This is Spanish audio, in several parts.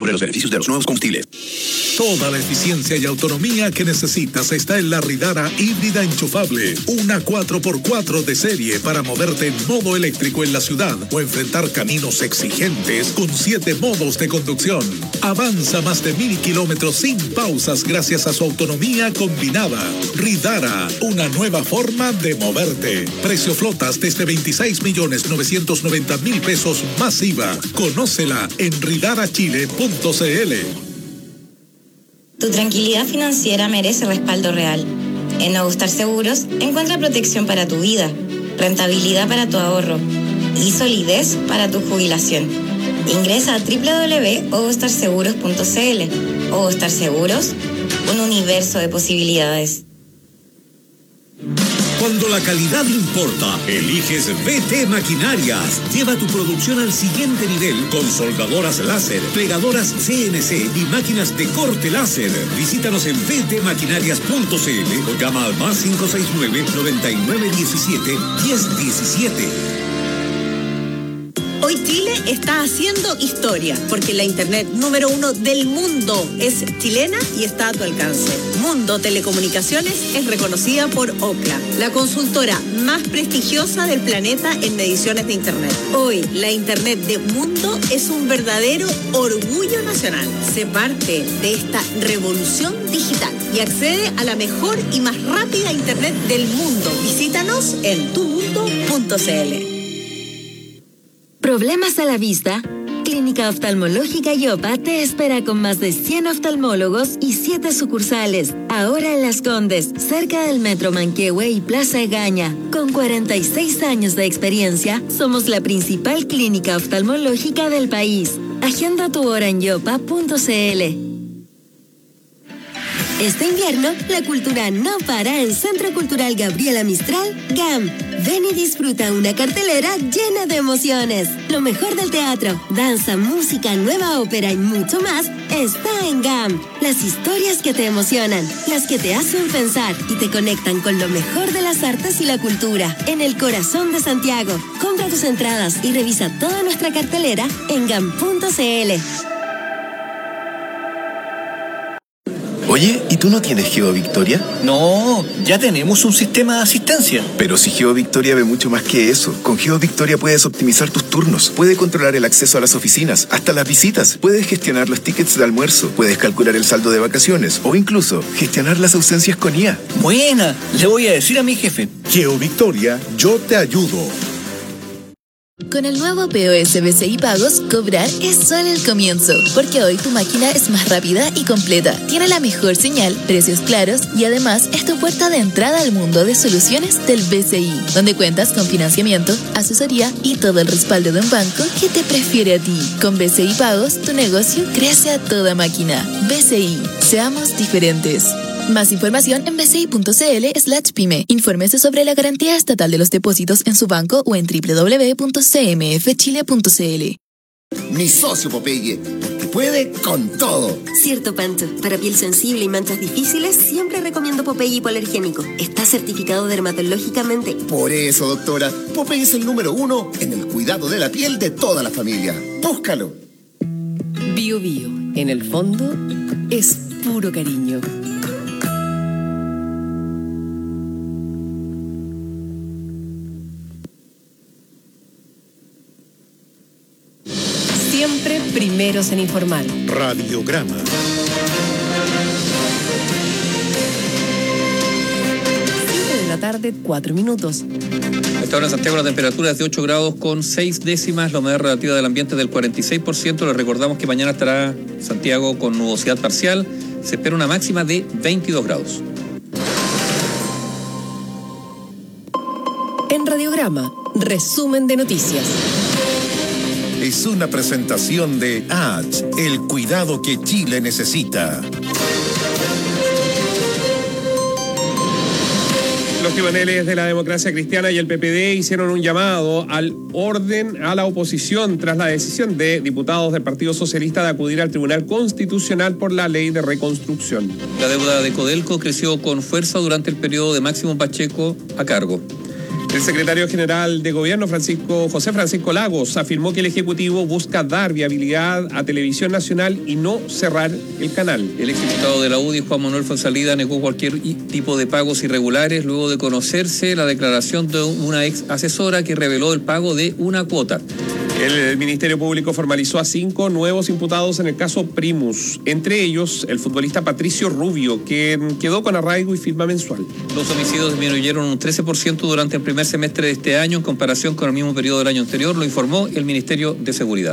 sobre los beneficios de los nuevos combustibles. Toda la eficiencia y autonomía que necesitas está en la Ridara híbrida enchufable. Una 4x4 de serie para moverte en modo eléctrico en la ciudad o enfrentar caminos exigentes con 7 modos de conducción. Avanza más de 1000 kilómetros sin pausas gracias a su autonomía combinada. Ridara, una nueva forma de moverte. Precio flotas desde 26.990.000 pesos más IVA. Conócela en ridarachile.cl. Tu tranquilidad financiera merece respaldo real. En Ogostar Seguros encuentra protección para tu vida, rentabilidad para tu ahorro y solidez para tu jubilación. Ingresa a www.ogostarseguros.cl. Ogostar Seguros, un universo de posibilidades. Cuando la calidad importa, eliges BT Maquinarias. Lleva tu producción al siguiente nivel con soldadoras láser, plegadoras CNC y máquinas de corte láser. Visítanos en btmaquinarias.cl o llama al más 569-9917-1017. Hoy Chile está haciendo historia, porque la internet número 1 del mundo es chilena y está a tu alcance. Mundo Telecomunicaciones es reconocida por Ookla, la consultora más prestigiosa del planeta en mediciones de internet. Hoy, la internet de Mundo es un verdadero orgullo nacional. Sé parte de esta revolución digital y accede a la mejor y más rápida internet del mundo. Visítanos en tumundo.cl. ¿Problemas a la vista? Clínica Oftalmológica Yopa te espera con más de 100 oftalmólogos y 7 sucursales. Ahora en Las Condes, cerca del Metro Manquehue y Plaza Egaña. Con 46 años de experiencia, somos la principal clínica oftalmológica del país. Agenda tu hora en yopa.cl. Este invierno, la cultura no para en Centro Cultural Gabriela Mistral, GAM. Ven y disfruta una cartelera llena de emociones. Lo mejor del teatro, danza, música, nueva ópera y mucho más está en GAM. Las historias que te emocionan, las que te hacen pensar y te conectan con lo mejor de las artes y la cultura. En el corazón de Santiago. Compra tus entradas y revisa toda nuestra cartelera en gam.cl. Oye, ¿y tú no tienes GeoVictoria? No, ya tenemos un sistema de asistencia. Pero si GeoVictoria ve mucho más que eso. Con GeoVictoria puedes optimizar tus turnos, puedes controlar el acceso a las oficinas, hasta las visitas, puedes gestionar los tickets de almuerzo, puedes calcular el saldo de vacaciones o incluso gestionar las ausencias con IA. Buena, le voy a decir a mi jefe. GeoVictoria, yo te ayudo. Con el nuevo POS BCI Pagos, cobrar es solo el comienzo, porque hoy tu máquina es más rápida y completa, tiene la mejor señal, precios claros y además es tu puerta de entrada al mundo de soluciones del BCI, donde cuentas con financiamiento, asesoría y todo el respaldo de un banco que te prefiere a ti. Con BCI Pagos, tu negocio crece a toda máquina. BCI, seamos diferentes. Más información en bci.cl/pyme. Infórmese sobre la garantía estatal de los depósitos en su banco o en www.cmfchile.cl. Mi socio Popeye, que puede con todo. Cierto, Pancho. Para piel sensible y manchas difíciles, siempre recomiendo Popeye hipoalergénico. Está certificado dermatológicamente. Por eso, doctora, Popeye es el número 1 en el cuidado de la piel de toda la familia. Búscalo. Bio Bio, en el fondo, es puro cariño. Siempre primeros en informar. Radiograma. 7 de la tarde, 4 minutos. A esta hora en Santiago la temperatura es de 8 grados con 6 décimas, la humedad relativa del ambiente del 46%. Les recordamos que mañana estará Santiago con nubosidad parcial. Se espera una máxima de 22 grados. En Radiograma, resumen de noticias. Es una presentación de ADS, el cuidado que Chile necesita. Los timaneles de la Democracia Cristiana y el PPD hicieron un llamado al orden a la oposición tras la decisión de diputados del Partido Socialista de acudir al Tribunal Constitucional por la Ley de Reconstrucción. La deuda de Codelco creció con fuerza durante el periodo de Máximo Pacheco a cargo. El secretario general de Gobierno, José Francisco Lagos, afirmó que el Ejecutivo busca dar viabilidad a Televisión Nacional y no cerrar el canal. El exdiputado de la UDI, Juan Manuel Fonsalida, negó cualquier tipo de pagos irregulares luego de conocerse la declaración de una ex asesora que reveló el pago de una cuota. El Ministerio Público formalizó a 5 nuevos imputados en el caso Primus, entre ellos el futbolista Patricio Rubio, que quedó con arraigo y firma mensual. Los homicidios disminuyeron un 13% durante el primer semestre de este año en comparación con el mismo periodo del año anterior, lo informó el Ministerio de Seguridad.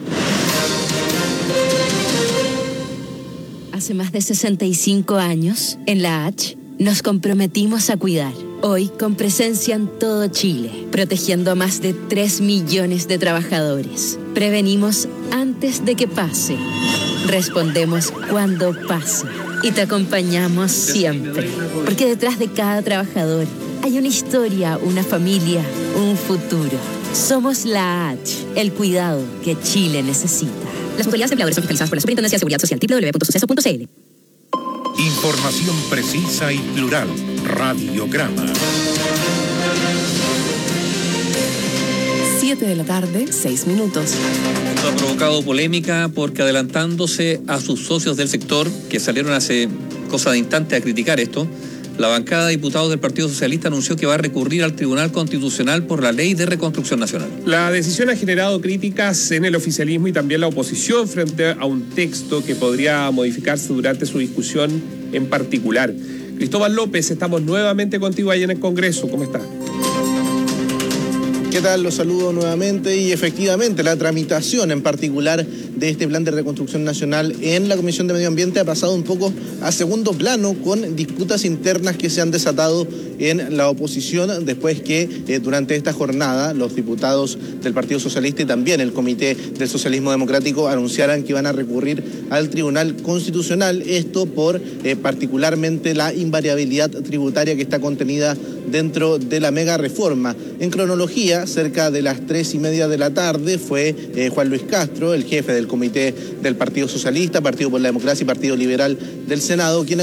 Hace más de 65 años, en la H, nos comprometimos a cuidar. Hoy, con presencia en todo Chile, protegiendo a más de 3 millones de trabajadores. Prevenimos antes de que pase. Respondemos cuando pase. Y te acompañamos siempre. Porque detrás de cada trabajador hay una historia, una familia, un futuro. Somos la H, el cuidado que Chile necesita. Las autoridades empleadores son fiscalizadas por la Superintendencia de Seguridad Social, www.suceso.cl. Información precisa y plural. Radiograma. 7 de la tarde, 6 minutos. Esto ha provocado polémica porque, adelantándose a sus socios del sector que salieron hace cosa de instante a criticar esto, la bancada de diputados del Partido Socialista anunció que va a recurrir al Tribunal Constitucional por la Ley de Reconstrucción Nacional. La decisión ha generado críticas en el oficialismo y también la oposición frente a un texto que podría modificarse durante su discusión en particular. Cristóbal López, estamos nuevamente contigo ahí en el Congreso. ¿Cómo está? ¿Qué tal? Los saludo nuevamente y efectivamente la tramitación en particular de este plan de reconstrucción nacional en la Comisión de Medio Ambiente ha pasado un poco a segundo plano con disputas internas que se han desatado en la oposición después que durante esta jornada los diputados del Partido Socialista y también el Comité del Socialismo Democrático anunciaran que iban a recurrir al Tribunal Constitucional, esto por particularmente la invariabilidad tributaria que está contenida dentro de la mega reforma. En cronología, cerca de las 3:30 de la tarde fue Juan Luis Castro, el jefe del Comité del Partido Socialista, Partido por la Democracia y Partido Liberal del Senado, quien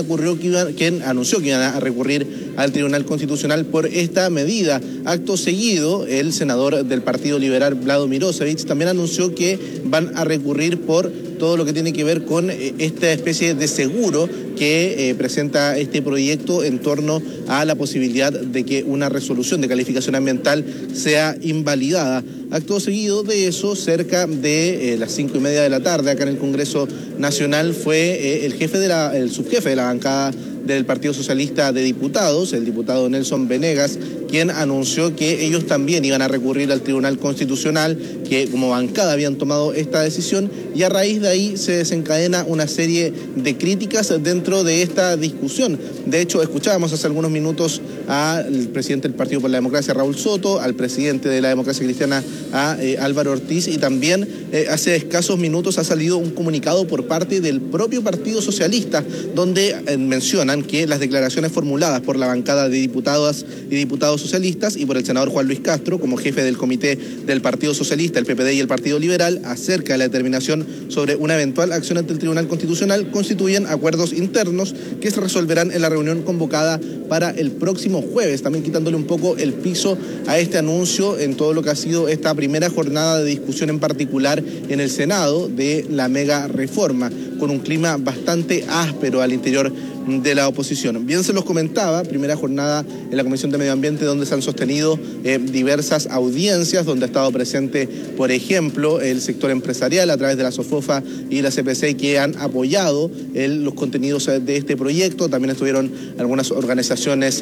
anunció que iban a recurrir al Tribunal Constitucional por esta medida. Acto seguido, el senador del Partido Liberal, Vlado Mirosevic, también anunció que van a recurrir por todo lo que tiene que ver con esta especie de seguro que presenta este proyecto en torno a la posibilidad de que una resolución de calificación ambiental sea invalidada. Acto seguido de eso, cerca de las 5:30 de la tarde, acá en el Congreso Nacional, fue el subjefe de la bancada del Partido Socialista de Diputados, el diputado Nelson Venegas, quien anunció que ellos también iban a recurrir al Tribunal Constitucional, que como bancada habían tomado esta decisión, y a raíz de ahí se desencadena una serie de críticas dentro de esta discusión. De hecho, escuchábamos hace algunos minutos al presidente del Partido por la Democracia, Raúl Soto, al presidente de la Democracia Cristiana, a Álvaro Ortiz, y también hace escasos minutos ha salido un comunicado por parte del propio Partido Socialista, donde mencionan que las declaraciones formuladas por la bancada de diputadas y diputados socialistas y por el senador Juan Luis Castro, como jefe del Comité del Partido Socialista, el PPD y el Partido Liberal, acerca de la determinación sobre una eventual acción ante el Tribunal Constitucional, constituyen acuerdos internos que se resolverán en la reunión convocada para el próximo jueves, también quitándole un poco el piso a este anuncio en todo lo que ha sido esta primera jornada de discusión en particular en el Senado de la mega reforma, con un clima bastante áspero al interior de la oposición. Bien se los comentaba, primera jornada en la Comisión de Medio Ambiente donde se han sostenido diversas audiencias, donde ha estado presente, por ejemplo, el sector empresarial a través de la SOFOFA y la CPC, que han apoyado los contenidos de este proyecto. También estuvieron algunas organizaciones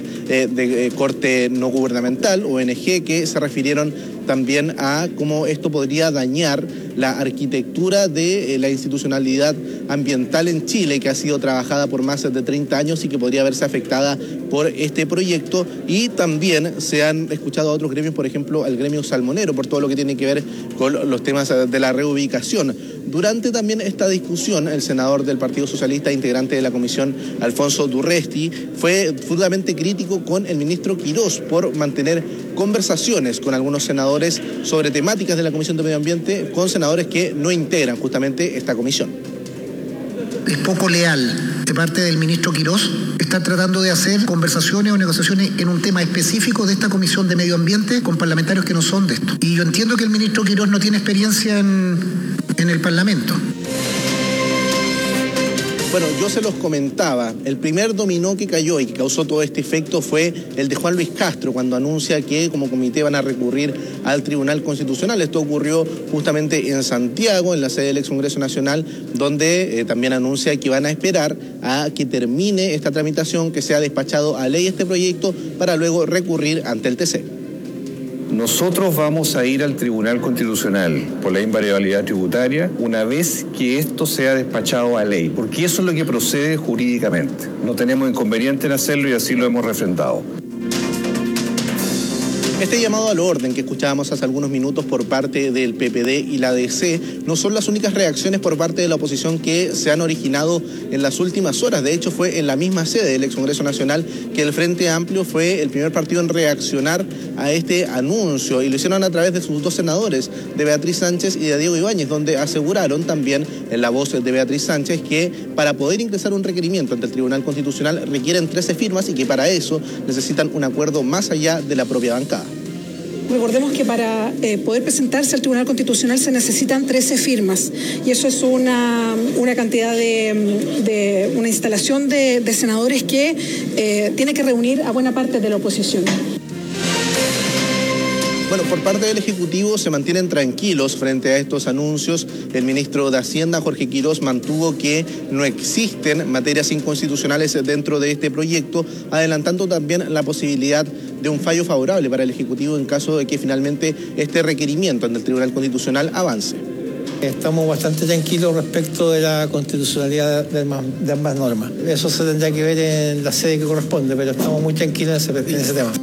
de corte no gubernamental, ONG, que se refirieron también a cómo esto podría dañar la arquitectura de la institucionalidad ambiental en Chile, que ha sido trabajada por más de 30 años y que podría verse afectada por este proyecto. Y también se han escuchado a otros gremios, por ejemplo al gremio salmonero, por todo lo que tiene que ver con los temas de la reubicación. Durante también esta discusión, el senador del Partido Socialista, integrante de la comisión, Alfonso Durresti, fue fundamentalmente crítico con el ministro Quirós por mantener conversaciones con algunos senadores sobre temáticas de la Comisión de Medio Ambiente, con senadores que no integran justamente esta comisión. es poco leal de parte del ministro Quirós estar tratando de hacer conversaciones o negociaciones en un tema específico de esta Comisión de Medio Ambiente con parlamentarios que no son de esto. Y yo entiendo que el ministro Quirós no tiene experiencia en el Parlamento. Bueno, yo se los comentaba, el primer dominó que cayó y que causó todo este efecto fue el de Juan Luis Castro, cuando anuncia que como comité van a recurrir al Tribunal Constitucional. Esto ocurrió justamente en Santiago, en la sede del ex Congreso Nacional, donde también anuncia que van a esperar a que termine esta tramitación, que sea despachado a ley este proyecto, para luego recurrir ante el TC. Nosotros vamos a ir al Tribunal Constitucional por la invariabilidad tributaria una vez que esto sea despachado a ley, porque eso es lo que procede jurídicamente. No tenemos inconveniente en hacerlo y así lo hemos refrendado. Este llamado al orden que escuchábamos hace algunos minutos por parte del PPD y la DC no son las únicas reacciones por parte de la oposición que se han originado en las últimas horas. De hecho, fue en la misma sede del ex Congreso Nacional que el Frente Amplio fue el primer partido en reaccionar a este anuncio, y lo hicieron a través de sus dos senadores, de Beatriz Sánchez y de Diego Ibáñez, donde aseguraron también en la voz de Beatriz Sánchez que para poder ingresar un requerimiento ante el Tribunal Constitucional requieren 13 firmas y que para eso necesitan un acuerdo más allá de la propia bancada. Recordemos que para poder presentarse al Tribunal Constitucional se necesitan 13 firmas, y eso es una cantidad de una instalación de senadores que tiene que reunir a buena parte de la oposición. Bueno, por parte del Ejecutivo se mantienen tranquilos frente a estos anuncios. El ministro de Hacienda, Jorge Quirós, mantuvo que no existen materias inconstitucionales dentro de este proyecto, adelantando también la posibilidad de un fallo favorable para el Ejecutivo en caso de que finalmente este requerimiento ante el Tribunal Constitucional avance. Estamos bastante tranquilos respecto de la constitucionalidad de ambas normas. Eso se tendrá que ver en la sede que corresponde, pero estamos muy tranquilos en ese tema.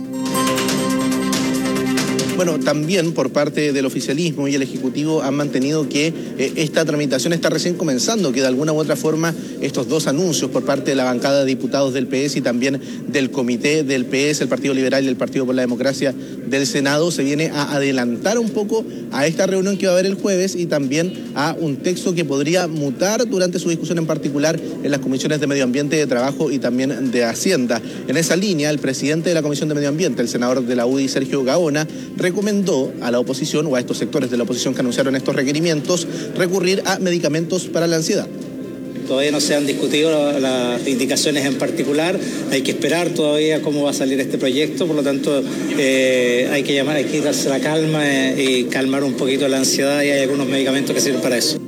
Bueno, también por parte del oficialismo y el Ejecutivo han mantenido que esta tramitación está recién comenzando, que de alguna u otra forma estos dos anuncios por parte de la bancada de diputados del PS y también del comité del PS, el Partido Liberal y el Partido por la Democracia del Senado, se viene a adelantar un poco a esta reunión que va a haber el jueves y también a un texto que podría mutar durante su discusión, en particular en las comisiones de Medio Ambiente, de Trabajo y también de Hacienda. En esa línea, el presidente de la Comisión de Medio Ambiente, el senador de la UDI, Sergio Gaona, recomendó a la oposición o a estos sectores de la oposición que anunciaron estos requerimientos recurrir a medicamentos para la ansiedad. Todavía no se han discutido las indicaciones en particular, hay que esperar todavía cómo va a salir este proyecto, por lo tanto hay que darse la calma y calmar un poquito la ansiedad, y hay algunos medicamentos que sirven para eso.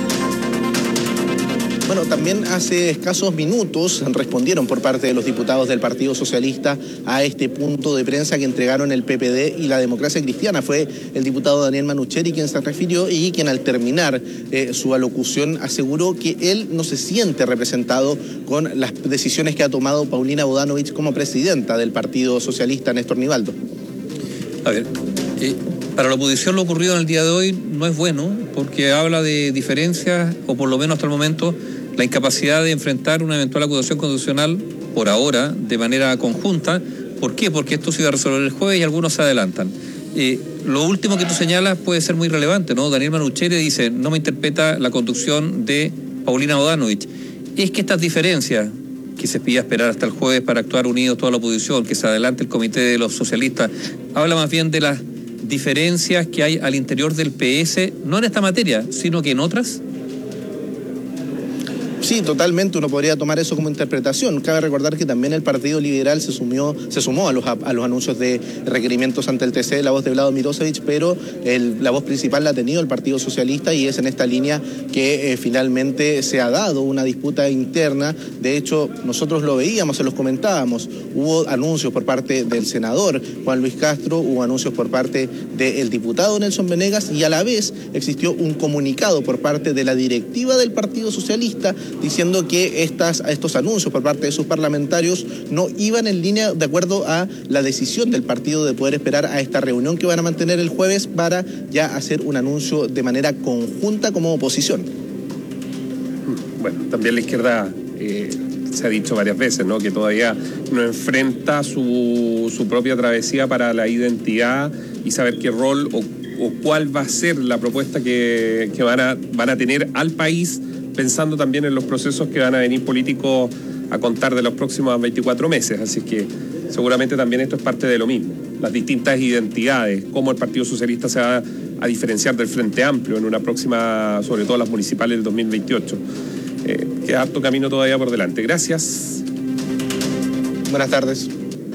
Bueno, también hace escasos minutos respondieron por parte de los diputados del Partido Socialista a este punto de prensa que entregaron el PPD y la Democracia Cristiana. Fue el diputado Daniel Manucheri quien se refirió y quien al terminar su alocución aseguró que él no se siente representado con las decisiones que ha tomado Paulina Bodanovich como presidenta del Partido Socialista, Néstor Nivaldo. A ver, para la oposición lo ocurrido en el día de hoy no es bueno, porque habla de diferencias, o por lo menos hasta el momento, la incapacidad de enfrentar una eventual acusación constitucional, por ahora, de manera conjunta. ¿Por qué? Porque esto se iba a resolver el jueves y algunos se adelantan. Lo último que tú señalas puede ser muy relevante, ¿no? Daniel Manucheri dice, no me interpreta la conducción de Paulina Bodanovich. Es que estas diferencias, que se pide esperar hasta el jueves para actuar unidos toda la oposición, que se adelante el comité de los socialistas, habla más bien de las diferencias que hay al interior del PS, no en esta materia, sino que en otras. Sí, totalmente, uno podría tomar eso como interpretación. Cabe recordar que también el Partido Liberal se sumó a los anuncios de requerimientos ante el TC, la voz de Vlado Mirosevich, pero la voz principal la ha tenido el Partido Socialista, y es en esta línea que finalmente se ha dado una disputa interna. De hecho, nosotros lo veíamos, se los comentábamos, hubo anuncios por parte del senador Juan Luis Castro, hubo anuncios por parte del diputado Nelson Venegas, y a la vez existió un comunicado por parte de la directiva del Partido Socialista diciendo que estos anuncios por parte de sus parlamentarios no iban en línea de acuerdo a la decisión del partido de poder esperar a esta reunión que van a mantener el jueves para ya hacer un anuncio de manera conjunta como oposición. Bueno, también la izquierda se ha dicho varias veces, ¿no?, que todavía no enfrenta su propia travesía para la identidad y saber qué rol o cuál va a ser la propuesta que van a tener al país pensando también en los procesos que van a venir políticos a contar de los próximos 24 meses. Así que seguramente también esto es parte de lo mismo. Las distintas identidades, cómo el Partido Socialista se va a diferenciar del Frente Amplio en una próxima, sobre todo las municipales del 2028. Queda harto camino todavía por delante. Gracias. Buenas tardes.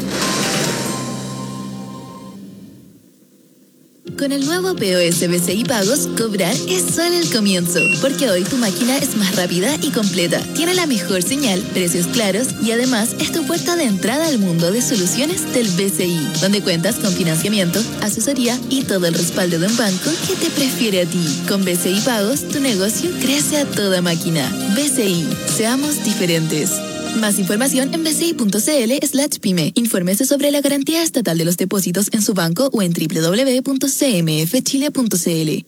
Con el nuevo POS BCI Pagos, cobrar es solo el comienzo, porque hoy tu máquina es más rápida y completa, tiene la mejor señal, precios claros y además es tu puerta de entrada al mundo de soluciones del BCI, donde cuentas con financiamiento, asesoría y todo el respaldo de un banco que te prefiere a ti. Con BCI Pagos, tu negocio crece a toda máquina. BCI, seamos diferentes. Más información en bci.cl/pyme. Infórmese sobre la garantía estatal de los depósitos en su banco o en www.cmfchile.cl.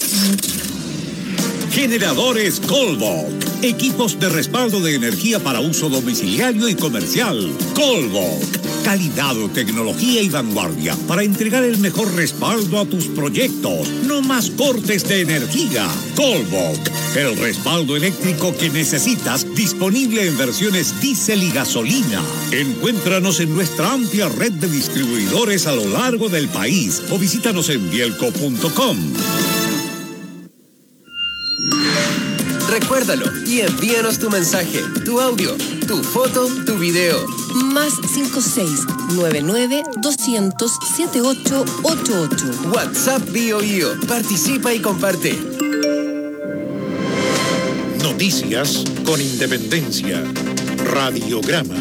Generadores Colbok. Equipos de respaldo de energía para uso domiciliario y comercial. Colbok. Calidad, tecnología y vanguardia para entregar el mejor respaldo a tus proyectos. No más cortes de energía. Colbok. El respaldo eléctrico que necesitas, disponible en versiones diésel y gasolina. Encuéntranos en nuestra amplia red de distribuidores a lo largo del país o visítanos en bielco.com. Recuérdalo y envíanos tu mensaje, tu audio, tu foto, tu video. Más 56-99-200-7888. WhatsApp BioBio. Participa y comparte. Noticias con independencia. Radiograma.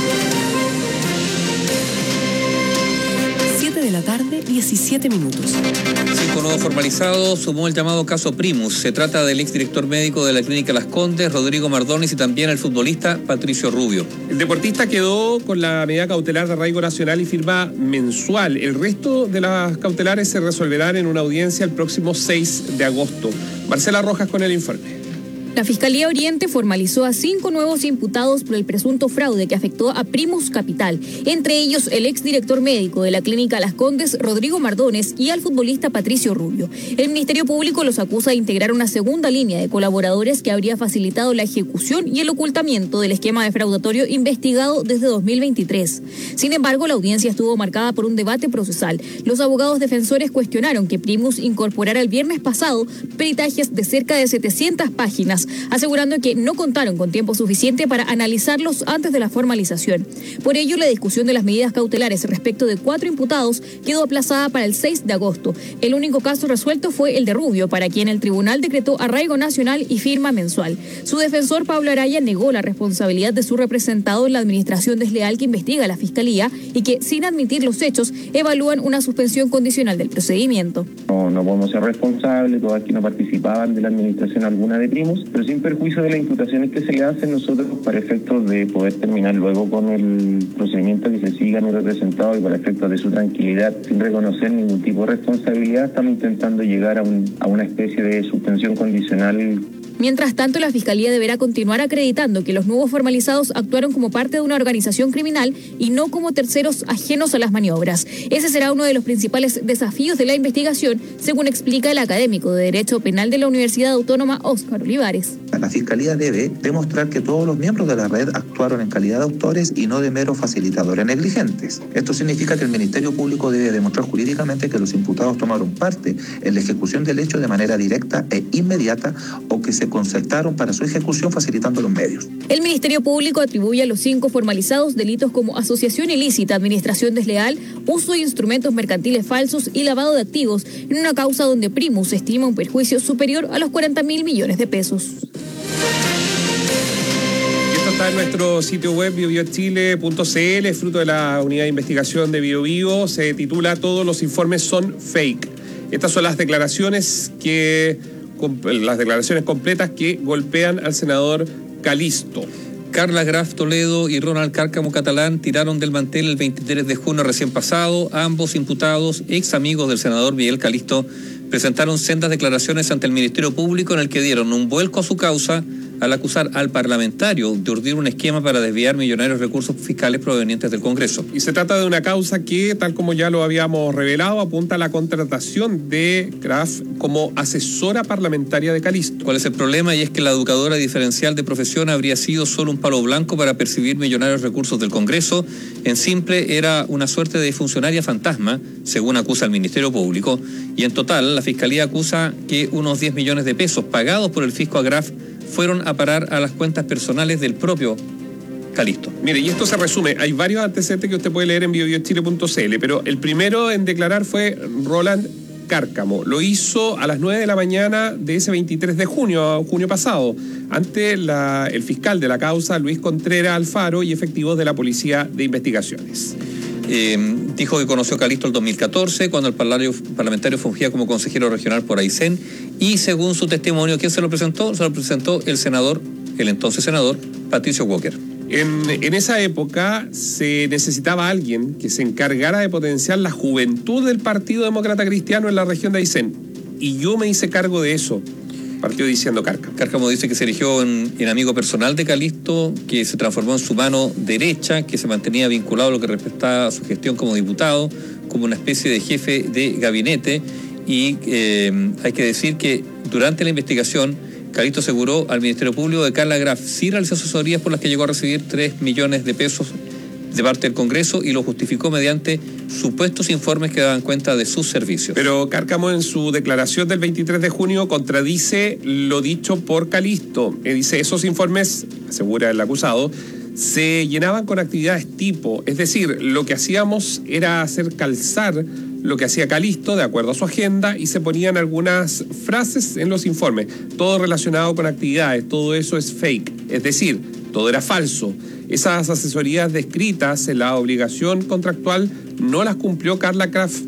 7 de la tarde, 17 minutos. 5 nuevos formalizados, sumó el llamado caso Primus. Se trata del exdirector médico de la Clínica Las Condes, Rodrigo Mardones, y también el futbolista Patricio Rubio. El deportista quedó con la medida cautelar de arraigo nacional y firma mensual. El resto de las cautelares se resolverán en una audiencia el próximo 6 de agosto. Marcela Rojas con el informe. La Fiscalía Oriente formalizó a 5 nuevos imputados por el presunto fraude que afectó a Primus Capital, entre ellos el exdirector médico de la Clínica Las Condes, Rodrigo Mardones, y al futbolista Patricio Rubio. El Ministerio Público los acusa de integrar una segunda línea de colaboradores que habría facilitado la ejecución y el ocultamiento del esquema defraudatorio investigado desde 2023. Sin embargo, la audiencia estuvo marcada por un debate procesal. Los abogados defensores cuestionaron que Primus incorporara el viernes pasado peritajes de cerca de 700 páginas, asegurando que no contaron con tiempo suficiente para analizarlos antes de la formalización. Por ello, la discusión de las medidas cautelares respecto de 4 imputados quedó aplazada para el 6 de agosto. El único caso resuelto fue el de Rubio, para quien el tribunal decretó arraigo nacional y firma mensual. Su defensor, Pablo Araya, negó la responsabilidad de su representado en la administración desleal que investiga la Fiscalía y que, sin admitir los hechos, evalúan una suspensión condicional del procedimiento. No podemos ser responsables, todos aquí no participaban de la administración alguna de Primus, pero sin perjuicio de las imputaciones que se le hacen nosotros para efectos de poder terminar luego con el procedimiento que se siga a mi representado y para efectos de su tranquilidad, sin reconocer ningún tipo de responsabilidad, estamos intentando llegar a una especie de suspensión condicional. Mientras tanto, la Fiscalía deberá continuar acreditando que los nuevos formalizados actuaron como parte de una organización criminal y no como terceros ajenos a las maniobras. Ese será uno de los principales desafíos de la investigación, según explica el académico de Derecho Penal de la Universidad Autónoma, Óscar Olivares. La Fiscalía debe demostrar que todos los miembros de la red actuaron en calidad de autores y no de meros facilitadores negligentes. Esto significa que el Ministerio Público debe demostrar jurídicamente que los imputados tomaron parte en la ejecución del hecho de manera directa e inmediata o que se concertaron para su ejecución facilitando los medios. El Ministerio Público atribuye a los 5 formalizados delitos como asociación ilícita, administración desleal, uso de instrumentos mercantiles falsos y lavado de activos en una causa donde Primus estima un perjuicio superior a los 40.000 millones de pesos. Esto está en nuestro sitio web biobiochile.cl, fruto de la unidad de investigación de BioBio. Se titula "Todos los informes son fake". Estas son las declaraciones completas que golpean al senador Calisto. Carla Graf Toledo y Ronald Cárcamo Catalán tiraron del mantel el 23 de junio recién pasado. Ambos imputados, ex amigos del senador Miguel Calisto, presentaron sendas declaraciones ante el Ministerio Público en el que dieron un vuelco a su causa, al acusar al parlamentario de urdir un esquema para desviar millonarios recursos fiscales provenientes del Congreso. Y se trata de una causa que, tal como ya lo habíamos revelado, apunta a la contratación de Kraft como asesora parlamentaria de Calisto. ¿Cuál es el problema? Y es que la educadora diferencial de profesión habría sido solo un palo blanco para percibir millonarios recursos del Congreso. En simple, era una suerte de funcionaria fantasma, según acusa el Ministerio Público, y en total la Fiscalía acusa que unos 10 millones de pesos pagados por el fisco a Kraft fueron a parar a las cuentas personales del propio Calisto. Mire, y esto se resume, hay varios antecedentes que usted puede leer en biobiochile.cl, pero el primero en declarar fue Roland Cárcamo. Lo hizo a las 9 de la mañana de ese 23 de junio pasado, ante el fiscal de la causa, Luis Contreras Alfaro, y efectivos de la Policía de Investigaciones. Dijo que conoció a Calisto el 2014, cuando el parlamentario fungía como consejero regional por Aysén, y según su testimonio, ¿quién se lo presentó? Se lo presentó el entonces senador, Patricio Walker. En esa época se necesitaba alguien que se encargara de potenciar la juventud del Partido Demócrata Cristiano en la región de Aysén. Y yo me hice cargo de eso, partió diciendo Cárcamo. Cárcamo dice que se erigió en amigo personal de Calisto, que se transformó en su mano derecha, que se mantenía vinculado a lo que respectaba a su gestión como diputado, como una especie de jefe de gabinete. Y hay que decir que durante la investigación, Calisto aseguró al Ministerio Público de Carla Graf sí realizó asesorías por las que llegó a recibir 3 millones de pesos de parte del Congreso y lo justificó mediante supuestos informes que daban cuenta de sus servicios. Pero Cárcamo, en su declaración del 23 de junio, contradice lo dicho por Calisto. Dice, esos informes, asegura el acusado, se llenaban con actividades tipo, es decir, lo que hacíamos era hacer calzar lo que hacía Calisto de acuerdo a su agenda, y se ponían algunas frases en los informes, todo relacionado con actividades. Todo eso es fake, es decir, todo era falso. Esas asesorías descritas en la obligación contractual no las cumplió Carla Kraft,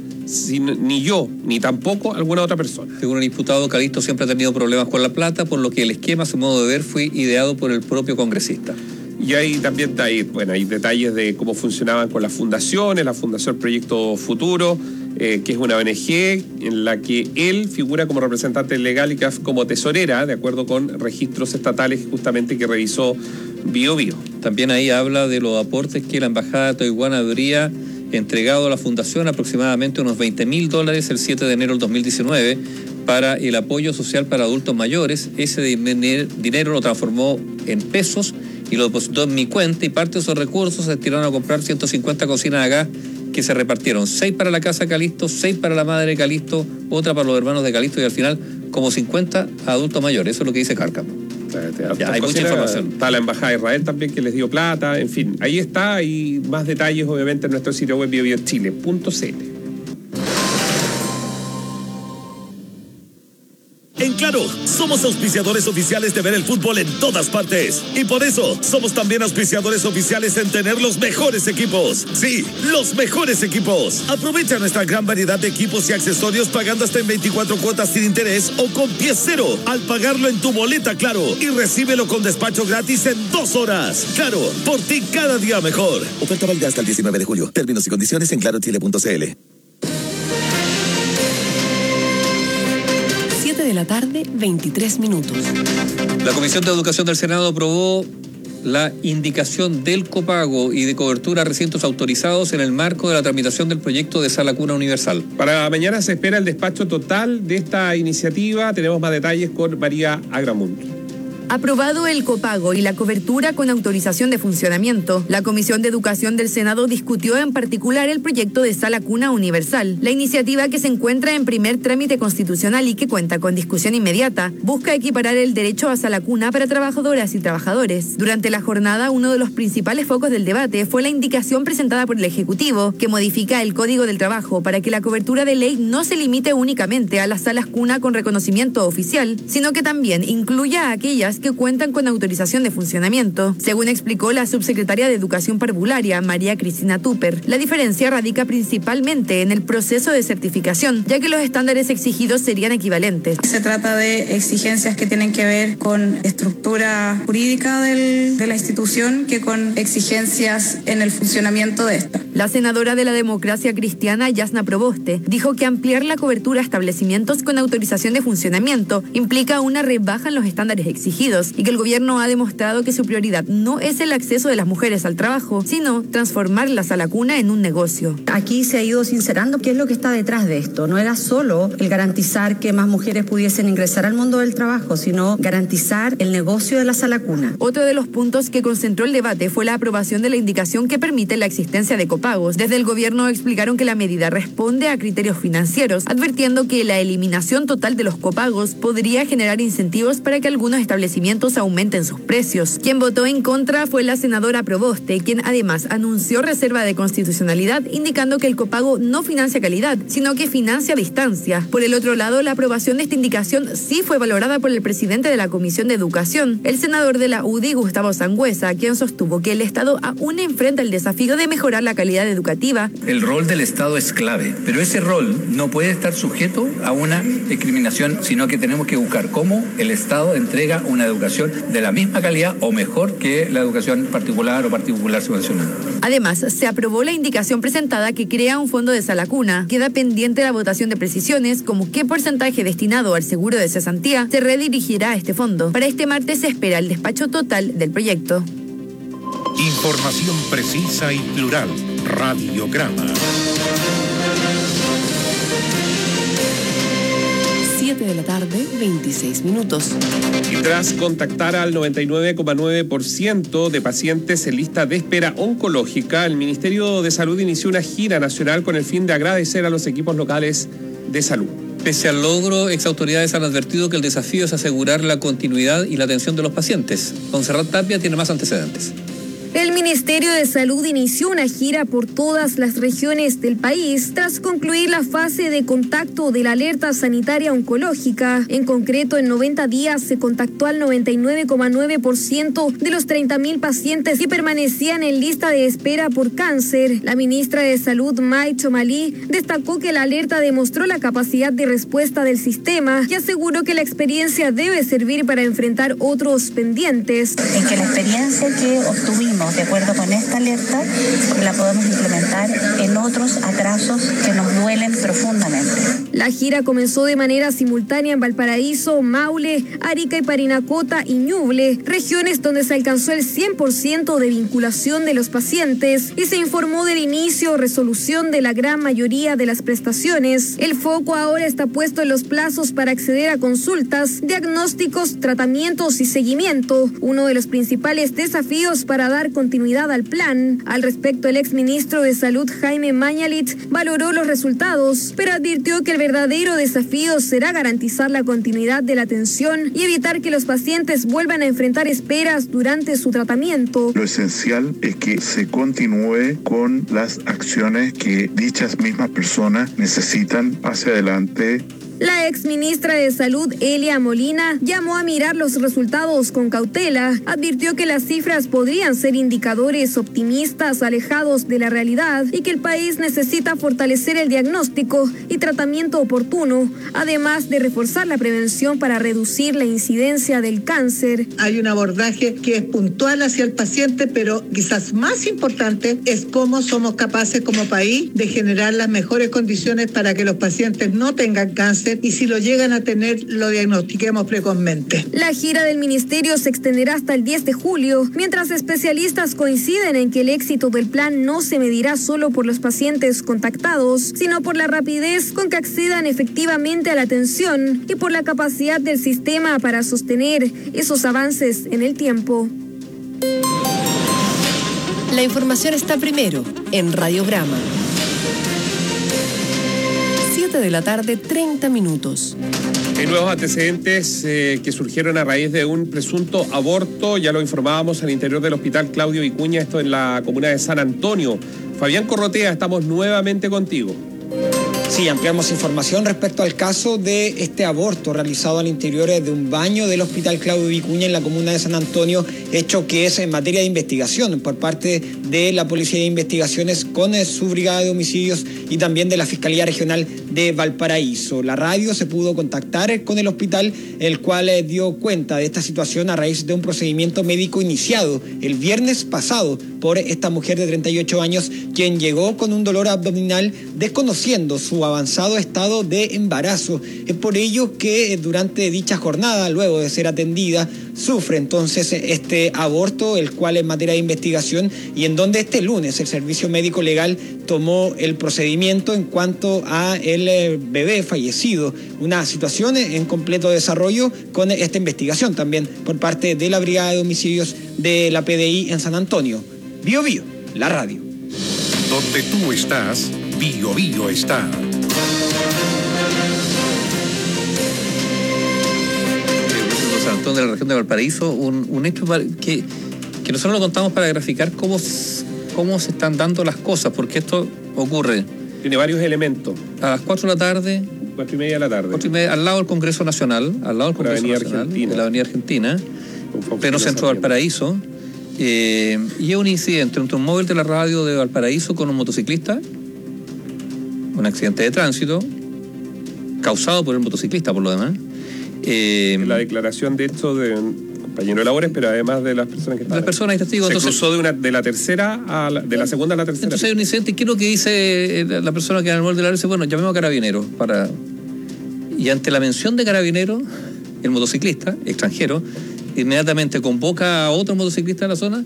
ni yo, ni tampoco alguna otra persona. Según el imputado, Calisto siempre ha tenido problemas con la plata, por lo que el esquema, a su modo de ver, fue ideado por el propio congresista. Y ahí también hay detalles de cómo funcionaban con las fundaciones, la Fundación Proyecto Futuro, que es una ONG en la que él figura como representante legal y como tesorera, de acuerdo con registros estatales justamente que revisó BioBio. También ahí habla de los aportes que la Embajada de Taiwán habría entregado a la Fundación, aproximadamente unos $20.000 el 7 de enero del 2019, para el apoyo social para adultos mayores. Ese dinero lo transformó en pesos y lo depositó en mi cuenta, y parte de esos recursos se destinaron a comprar 150 cocinas a gas que se repartieron, 6 para la casa Calisto, 6 para la madre de Calisto, otra para los hermanos de Calisto, y al final como 50 adultos mayores. Eso es lo que dice Cárcamo. Ya, hay mucha información. Está la Embajada de Israel también, que les dio plata, en fin, ahí está, y más detalles obviamente en nuestro sitio web biobiochile.cl. En Claro, somos auspiciadores oficiales de ver el fútbol en todas partes. Y por eso, somos también auspiciadores oficiales en tener los mejores equipos. Sí, los mejores equipos. Aprovecha nuestra gran variedad de equipos y accesorios pagando hasta en 24 cuotas sin interés o con pie cero al pagarlo en tu boleta Claro. Y recíbelo con despacho gratis en 2 horas. Claro, por ti cada día mejor. Oferta válida hasta el 19 de julio. Términos y condiciones en clarochile.cl. 7 de la tarde, 23 minutos. La Comisión de Educación del Senado aprobó la indicación del copago y de cobertura a recintos autorizados en el marco de la tramitación del proyecto de Sala Cuna Universal. Para mañana se espera el despacho total de esta iniciativa. Tenemos más detalles con María Agramunt. Aprobado el copago y la cobertura con autorización de funcionamiento, la Comisión de Educación del Senado discutió en particular el proyecto de Sala Cuna Universal. La iniciativa, que se encuentra en primer trámite constitucional y que cuenta con discusión inmediata, busca equiparar el derecho a sala cuna para trabajadoras y trabajadores. Durante la jornada, uno de los principales focos del debate fue la indicación presentada por el Ejecutivo, que modifica el Código del Trabajo para que la cobertura de ley no se limite únicamente a las salas cuna con reconocimiento oficial, sino que también incluya a aquellas que cuentan con autorización de funcionamiento. Según explicó la subsecretaria de Educación Parvularia, María Cristina Tupper, la diferencia radica principalmente en el proceso de certificación, ya que los estándares exigidos serían equivalentes. Se trata de exigencias que tienen que ver con estructura jurídica de la institución que con exigencias en el funcionamiento de esta. La senadora de la Democracia Cristiana, Yasna Proboste, dijo que ampliar la cobertura a establecimientos con autorización de funcionamiento implica una rebaja en los estándares exigidos. Unidos y que el gobierno ha demostrado que su prioridad no es el acceso de las mujeres al trabajo, sino transformar la sala cuna en un negocio. Aquí se ha ido sincerando qué es lo que está detrás de esto. No era solo el garantizar que más mujeres pudiesen ingresar al mundo del trabajo, sino garantizar el negocio de la sala cuna. Otro de los puntos que concentró el debate fue la aprobación de la indicación que permite la existencia de copagos. Desde el gobierno explicaron que la medida responde a criterios financieros, advirtiendo que la eliminación total de los copagos podría generar incentivos para que algunos establecimientos aumenten sus precios. Quien votó en contra fue la senadora Proboste, quien además anunció reserva de constitucionalidad, indicando que el copago no financia calidad, sino que financia distancia. Por el otro lado, la aprobación de esta indicación sí fue valorada por el presidente de la Comisión de Educación, el senador de la UDI, Gustavo Sangüesa, quien sostuvo que el Estado aún enfrenta el desafío de mejorar la calidad educativa. El rol del Estado es clave, pero ese rol no puede estar sujeto a una discriminación, sino que tenemos que buscar cómo el Estado entrega una educación de la misma calidad o mejor que la educación particular o particular subvencionada. Además, se aprobó la indicación presentada que crea un fondo de sala cuna. Queda pendiente la votación de precisiones, como qué porcentaje destinado al seguro de cesantía se redirigirá a este fondo. Para este martes se espera el despacho total del proyecto. Información precisa y plural. Radiograma. 7 de la tarde, 26 minutos. Y tras contactar al 99,9% de pacientes en lista de espera oncológica, el Ministerio de Salud inició una gira nacional con el fin de agradecer a los equipos locales de salud. Pese al logro, exautoridades han advertido que el desafío es asegurar la continuidad y la atención de los pacientes. Montserrat Tapia tiene más antecedentes. El Ministerio de Salud inició una gira por todas las regiones del país tras concluir la fase de contacto de la alerta sanitaria oncológica. En concreto, en 90 días se contactó al 99,9% de los 30.000 pacientes que permanecían en lista de espera por cáncer. La ministra de Salud, May Chomalí, destacó que la alerta demostró la capacidad de respuesta del sistema y aseguró que la experiencia debe servir para enfrentar otros pendientes. En que la experiencia que obtuvimos de acuerdo con esta alerta la podemos implementar en otros atrasos que nos duelen profundamente. La gira comenzó de manera simultánea en Valparaíso, Maule, Arica y Parinacota y Ñuble, regiones donde se alcanzó el 100% de vinculación de los pacientes y se informó del inicio o resolución de la gran mayoría de las prestaciones. El foco ahora está puesto en los plazos para acceder a consultas, diagnósticos, tratamientos y seguimiento, uno de los principales desafíos para dar continuidad al plan. Al respecto, el exministro de Salud, Jaime Mañalich, valoró los resultados, pero advirtió que el verdadero desafío será garantizar la continuidad de la atención y evitar que los pacientes vuelvan a enfrentar esperas durante su tratamiento. Lo esencial es que se continúe con las acciones que dichas mismas personas necesitan hacia adelante. La exministra de Salud, Elia Molina, llamó a mirar los resultados con cautela. Advirtió que las cifras podrían ser indicadores optimistas alejados de la realidad y que el país necesita fortalecer el diagnóstico y tratamiento oportuno, además de reforzar la prevención para reducir la incidencia del cáncer. Hay un abordaje que es puntual hacia el paciente, pero quizás más importante es cómo somos capaces como país de generar las mejores condiciones para que los pacientes no tengan cáncer y si lo llegan a tener, lo diagnostiquemos precozmente. La gira del ministerio se extenderá hasta el 10 de julio, mientras especialistas coinciden en que el éxito del plan no se medirá solo por los pacientes contactados, sino por la rapidez con que accedan efectivamente a la atención y por la capacidad del sistema para sostener esos avances en el tiempo. La información está primero en Radiograma. 7 de la tarde, 30 minutos. Hay nuevos antecedentes que surgieron a raíz de un presunto aborto. Ya lo informábamos al interior del hospital Claudio Vicuña, esto en la comuna de San Antonio. Fabián Corrotea, estamos nuevamente contigo. Sí, ampliamos información respecto al caso de este aborto realizado al interior de un baño del Hospital Claudio Vicuña en la comuna de San Antonio, hecho que es en materia de investigación por parte de la Policía de Investigaciones con su brigada de homicidios y también de la Fiscalía Regional de Valparaíso. La radio se pudo contactar con el hospital, el cual dio cuenta de esta situación a raíz de un procedimiento médico iniciado el viernes pasado por esta mujer de 38 años, quien llegó con un dolor abdominal desconociendo su avanzado estado de embarazo. Es por ello que durante dicha jornada, luego de ser atendida, sufre entonces este aborto, el cual en materia de investigación y en donde este lunes el Servicio Médico Legal tomó el procedimiento en cuanto a el bebé fallecido, una situación en completo desarrollo con esta investigación también por parte de la Brigada de Homicidios de la PDI en San Antonio. Bio Bio, la radio. Donde tú estás, Bio Bio está. San Antonio de la región de Valparaíso, un hecho que nosotros lo contamos para graficar cómo se están dando las cosas, porque esto ocurre. Tiene varios elementos. A las 4 de la tarde. 4:30 de la tarde. 4:30, al lado del Congreso Nacional, en la Avenida Argentina, pleno centro de Valparaíso. Y es un incidente entre un móvil de la radio de Valparaíso con un motociclista, un accidente de tránsito causado por el motociclista, por lo demás. La declaración de esto de un compañero de labores, pero además de las personas que estaban. Las personas y testigos. Se entonces, cruzó de la segunda a la tercera. Entonces hay un incidente. ¿Y qué es lo que dice la persona que en el móvil de la radio? Dice, bueno, llamemos a Carabineros para... Y ante la mención de Carabineros, el motociclista extranjero inmediatamente convoca a otro motociclista de la zona.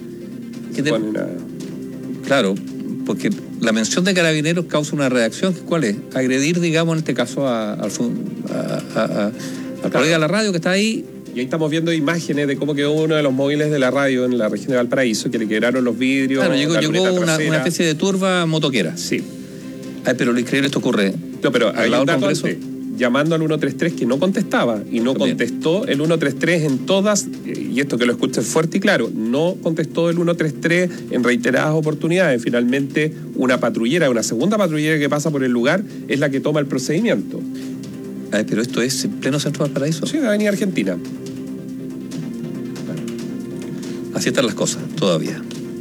Claro, porque la mención de Carabineros causa una reacción. ¿Cuál es? Agredir, digamos, en este caso al colega de la radio que está ahí. Y ahí estamos viendo imágenes de cómo quedó uno de los móviles de la radio en la región de Valparaíso, que le quebraron los vidrios. Claro, llegó una especie de turba motoquera. Sí. Ay, pero lo increíble, esto ocurre. No, pero hay un dato antes, llamando al 133 que no contestaba, y no contestó el 133 en todas, y esto que lo escuché fuerte y claro, no contestó el 133 en reiteradas oportunidades. Finalmente, una segunda patrullera que pasa por el lugar es la que toma el procedimiento. Ay, pero esto es en pleno centro de Valparaíso. Sí, Avenida Argentina. Así están las cosas, todavía.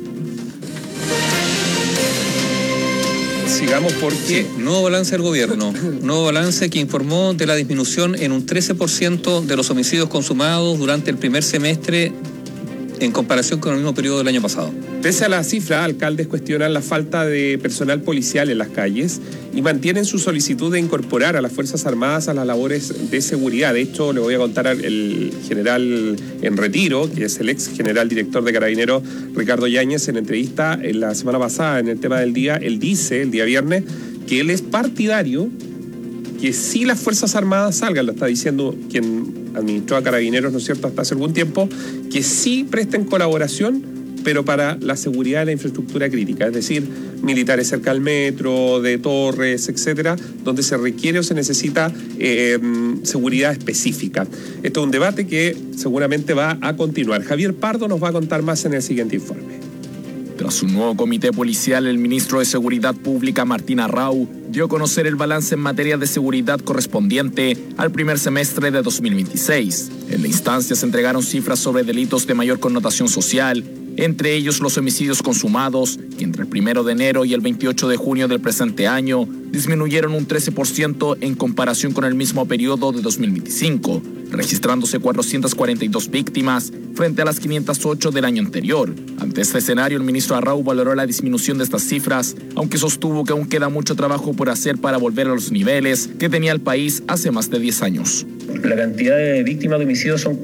Sigamos porque... Sí, nuevo balance del gobierno. Nuevo balance que informó de la disminución en un 13% de los homicidios consumados durante el primer semestre en comparación con el mismo periodo del año pasado. Pese a la cifra, alcaldes cuestionan la falta de personal policial en las calles y mantienen su solicitud de incorporar a las Fuerzas Armadas a las labores de seguridad. De hecho, le voy a contar al general en retiro, que es el ex general director de Carabineros, Ricardo Yáñez, en entrevista en la semana pasada en el tema del día. Él dice, el día viernes, que él es partidario que si las Fuerzas Armadas salgan, lo está diciendo quien administró a Carabineros, ¿no es cierto?, hasta hace algún tiempo, que sí presten colaboración, pero para la seguridad de la infraestructura crítica, es decir, militares cerca al metro, de torres, etcétera, donde se requiere o se necesita seguridad específica. Esto es un debate que seguramente va a continuar. Javier Pardo nos va a contar más en el siguiente informe. Tras un nuevo comité policial, el ministro de Seguridad Pública, Martín Arrau, dio a conocer el balance en materia de seguridad correspondiente al primer semestre de 2026. En la instancia se entregaron cifras sobre delitos de mayor connotación social, entre ellos los homicidios consumados, que entre el 1 de enero y el 28 de junio del presente año disminuyeron un 13% en comparación con el mismo periodo de 2025, registrándose 442 víctimas frente a las 508 del año anterior. Ante este escenario, el ministro Arrau valoró la disminución de estas cifras, aunque sostuvo que aún queda mucho trabajo por hacer para volver a los niveles que tenía el país hace más de 10 años. La cantidad de víctimas de homicidios son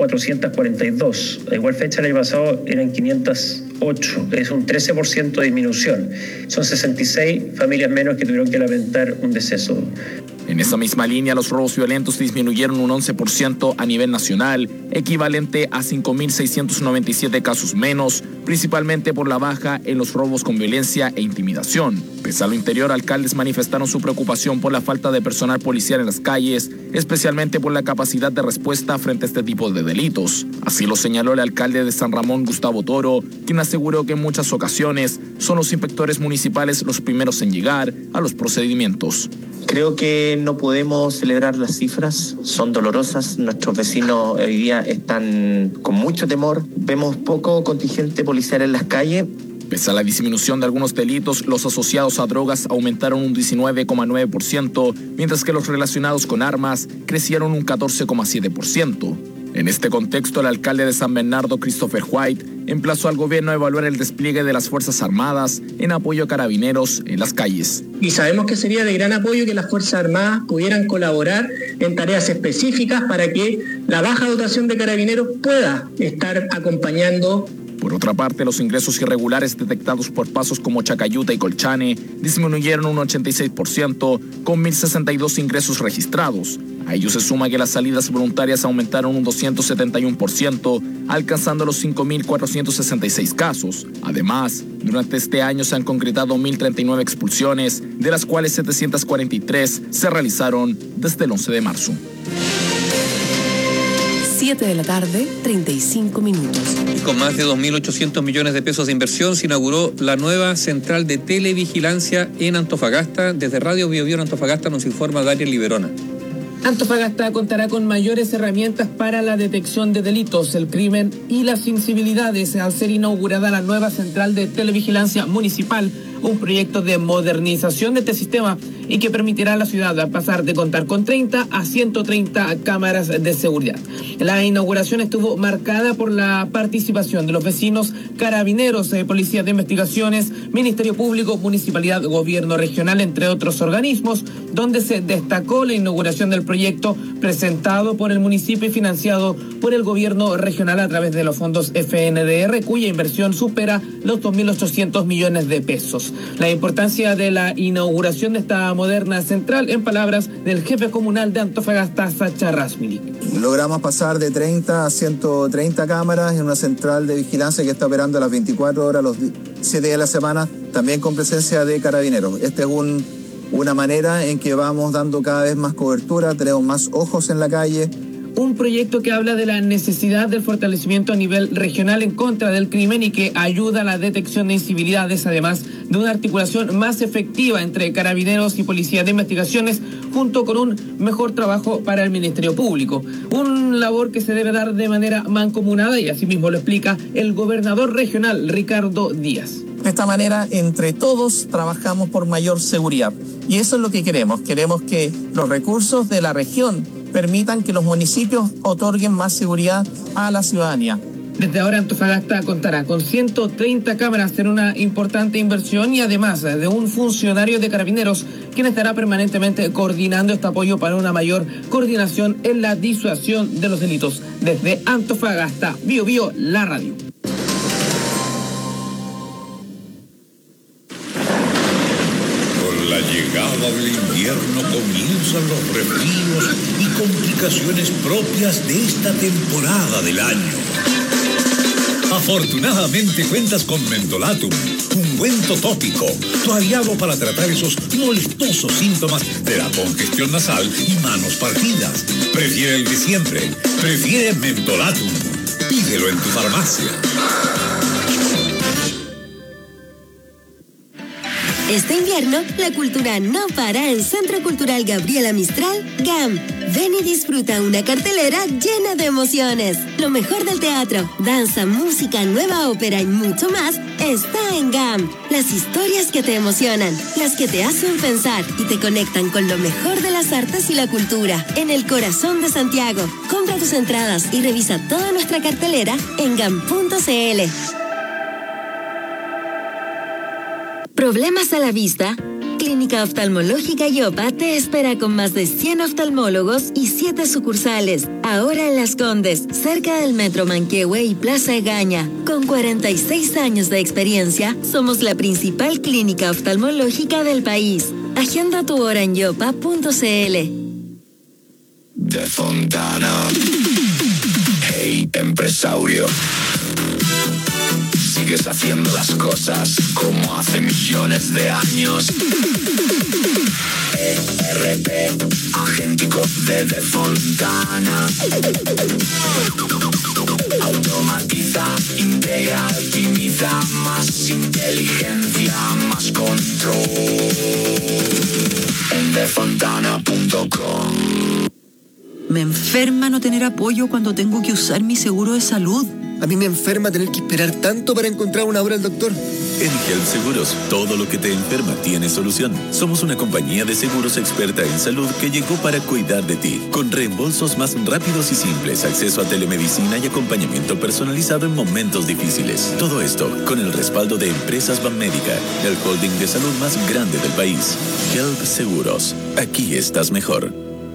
442. A igual fecha el año pasado eran 508. Es un 13% de disminución. Son 66 familias menos que tuvieron que lamentar un deceso. En esa misma línea, los robos violentos disminuyeron un 11% a nivel nacional, equivalente a 5.697 casos menos, principalmente por la baja en los robos con violencia e intimidación. Pese a lo interior, alcaldes manifestaron su preocupación por la falta de personal policial en las calles, especialmente por la capacidad de respuesta frente a este tipo de delitos. Así lo señaló el alcalde de San Ramón, Gustavo Toro, quien aseguró que en muchas ocasiones son los inspectores municipales los primeros en llegar a los procedimientos. Creo que no podemos celebrar las cifras, son dolorosas. Nuestros vecinos hoy día están con mucho temor. Vemos poco contingente policial en las calles. Pese a la disminución de algunos delitos, los asociados a drogas aumentaron un 19,9%, mientras que los relacionados con armas crecieron un 14,7%. En este contexto, el alcalde de San Bernardo, Christopher White, emplazó al gobierno a evaluar el despliegue de las Fuerzas Armadas en apoyo a carabineros en las calles. Y sabemos que sería de gran apoyo que las Fuerzas Armadas pudieran colaborar en tareas específicas para que la baja dotación de carabineros pueda estar acompañando. Por otra parte, los ingresos irregulares detectados por pasos como Chacayuta y Colchane disminuyeron un 86%, con 1.062 ingresos registrados. A ello se suma que las salidas voluntarias aumentaron un 271%, alcanzando los 5.466 casos. Además, durante este año se han concretado 1.039 expulsiones, de las cuales 743 se realizaron desde el 11 de marzo. 7 de la tarde, 35 minutos. Y con más de 2.800 millones de pesos de inversión se inauguró la nueva central de televigilancia en Antofagasta. Desde Radio Bio Bio en Antofagasta nos informa Daniel Liberona. Antofagasta contará con mayores herramientas para la detección de delitos, el crimen y las incivilidades al ser inaugurada la nueva central de televigilancia municipal, un proyecto de modernización de este sistema y que permitirá a la ciudad pasar de contar con 30 a 130 cámaras de seguridad. La inauguración estuvo marcada por la participación de los vecinos, carabineros, policías de investigaciones, Ministerio Público, Municipalidad, Gobierno Regional, entre otros organismos, donde se destacó la inauguración del proyecto presentado por el municipio y financiado por el Gobierno Regional a través de los fondos FNDR, cuya inversión supera los 2.800 millones de pesos. La importancia de la inauguración de esta moderna central, en palabras del jefe comunal de Antofagasta, Sacha Rasmilik. Logramos pasar de 30 a 130 cámaras en una central de vigilancia que está operando a las 24 horas, los 7 días de la semana, también con presencia de carabineros. Esta es una manera en que vamos dando cada vez más cobertura, tenemos más ojos en la calle. Un proyecto que habla de la necesidad del fortalecimiento a nivel regional en contra del crimen y que ayuda a la detección de incivilidades, además de una articulación más efectiva entre carabineros y policía de investigaciones, junto con un mejor trabajo para el Ministerio Público. Una labor que se debe dar de manera mancomunada y asimismo lo explica el gobernador regional, Ricardo Díaz. De esta manera, entre todos, trabajamos por mayor seguridad. Y eso es lo que queremos. Queremos que los recursos de la región permitan que los municipios otorguen más seguridad a la ciudadanía. Desde ahora Antofagasta contará con 130 cámaras en una importante inversión y además de un funcionario de carabineros quien estará permanentemente coordinando este apoyo para una mayor coordinación en la disuasión de los delitos. Desde Antofagasta, Bio Bio, la radio. Con la llegada del invierno comienzan los resfríos y complicaciones propias de esta temporada del año. Afortunadamente cuentas con Mentolatum, ungüento tópico, tu aliado para tratar esos molestosos síntomas de la congestión nasal y manos partidas. Prefiere el de siempre, prefiere Mentolatum. Pídelo en tu farmacia. Este invierno, la cultura no para en Centro Cultural Gabriela Mistral, GAM. Ven y disfruta una cartelera llena de emociones. Lo mejor del teatro, danza, música, nueva ópera y mucho más está en GAM. Las historias que te emocionan, las que te hacen pensar y te conectan con lo mejor de las artes y la cultura. En el corazón de Santiago. Compra tus entradas y revisa toda nuestra cartelera en gam.cl. ¿Problemas a la vista? Clínica Oftalmológica Yopa te espera con más de 100 oftalmólogos y 7 sucursales. Ahora en Las Condes, cerca del Metro Manquehue y Plaza Egaña. Con 46 años de experiencia, somos la principal clínica oftalmológica del país. Agenda tu hora en yopa.cl. De Fontana. Hey, empresario. Sigues haciendo las cosas como hace millones de años. ERP, agéntico de Fontana. Automatiza, integra, optimiza, más inteligencia, más control. En defontana.com. Me enferma no tener apoyo cuando tengo que usar mi seguro de salud. A mí me enferma tener que esperar tanto para encontrar una hora al doctor. En Help Seguros, todo lo que te enferma tiene solución. Somos una compañía de seguros experta en salud que llegó para cuidar de ti, con reembolsos más rápidos y simples, acceso a telemedicina y acompañamiento personalizado en momentos difíciles. Todo esto con el respaldo de Empresas Banmédica, el holding de salud más grande del país. Help Seguros, aquí estás mejor.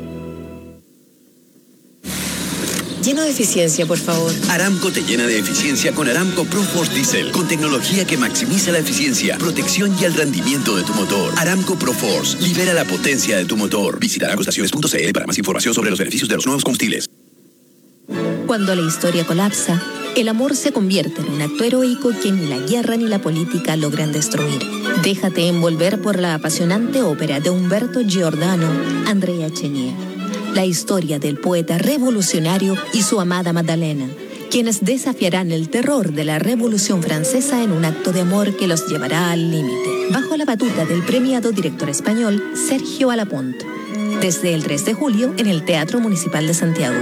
Lleno de eficiencia, por favor. Aramco te llena de eficiencia con Aramco ProForce Diesel, con tecnología que maximiza la eficiencia, protección y el rendimiento de tu motor. Aramco ProForce, libera la potencia de tu motor. Visita aramcoestaciones.cl para más información sobre los beneficios de los nuevos combustibles. Cuando la historia colapsa, el amor se convierte en un acto heroico que ni la guerra ni la política logran destruir. Déjate envolver por la apasionante ópera de Umberto Giordano, Andrea Chenier. La historia del poeta revolucionario y su amada Magdalena, quienes desafiarán el terror de la Revolución Francesa en un acto de amor que los llevará al límite, bajo la batuta del premiado director español Sergio Alapont, desde el 3 de julio en el Teatro Municipal de Santiago.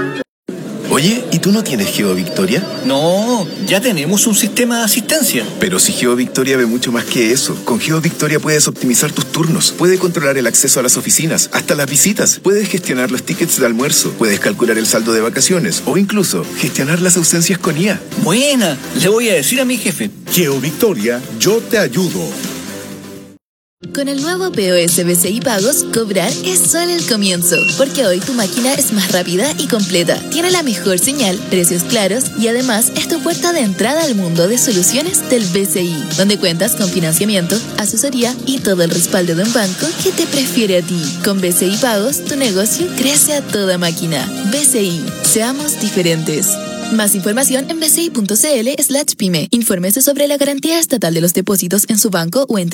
Oye, ¿y tú no tienes GeoVictoria? No, ya tenemos un sistema de asistencia. Pero si GeoVictoria ve mucho más que eso. Con GeoVictoria puedes optimizar tus turnos, puedes controlar el acceso a las oficinas, hasta las visitas, puedes gestionar los tickets de almuerzo, puedes calcular el saldo de vacaciones o incluso gestionar las ausencias con IA. Buena, le voy a decir a mi jefe. GeoVictoria, yo te ayudo. Con el nuevo POS BCI Pagos, cobrar es solo el comienzo, porque hoy tu máquina es más rápida y completa, tiene la mejor señal, precios claros y además es tu puerta de entrada al mundo de soluciones del BCI, donde cuentas con financiamiento, asesoría y todo el respaldo de un banco que te prefiere a ti. Con BCI Pagos, tu negocio crece a toda máquina. BCI, seamos diferentes. Más información en bci.cl/pyme. Infórmese sobre la garantía estatal de los depósitos en su banco o en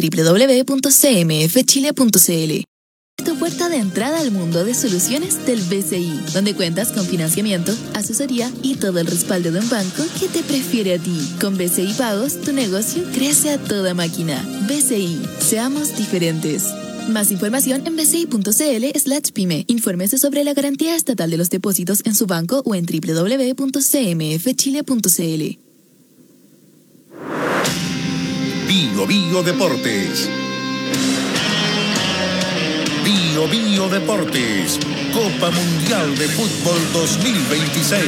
www.cmfchile.cl. Tu puerta de entrada al mundo de soluciones del BCI, donde cuentas con financiamiento, asesoría y todo el respaldo de un banco que te prefiere a ti. Con BCI Pagos, tu negocio crece a toda máquina. BCI, seamos diferentes. Más información en bci.cl/pyme. Infórmese sobre la garantía estatal de los depósitos en su banco o en www.cmfchile.cl. Bio Bio Deportes. Bio Bio Deportes. Copa Mundial de Fútbol 2026.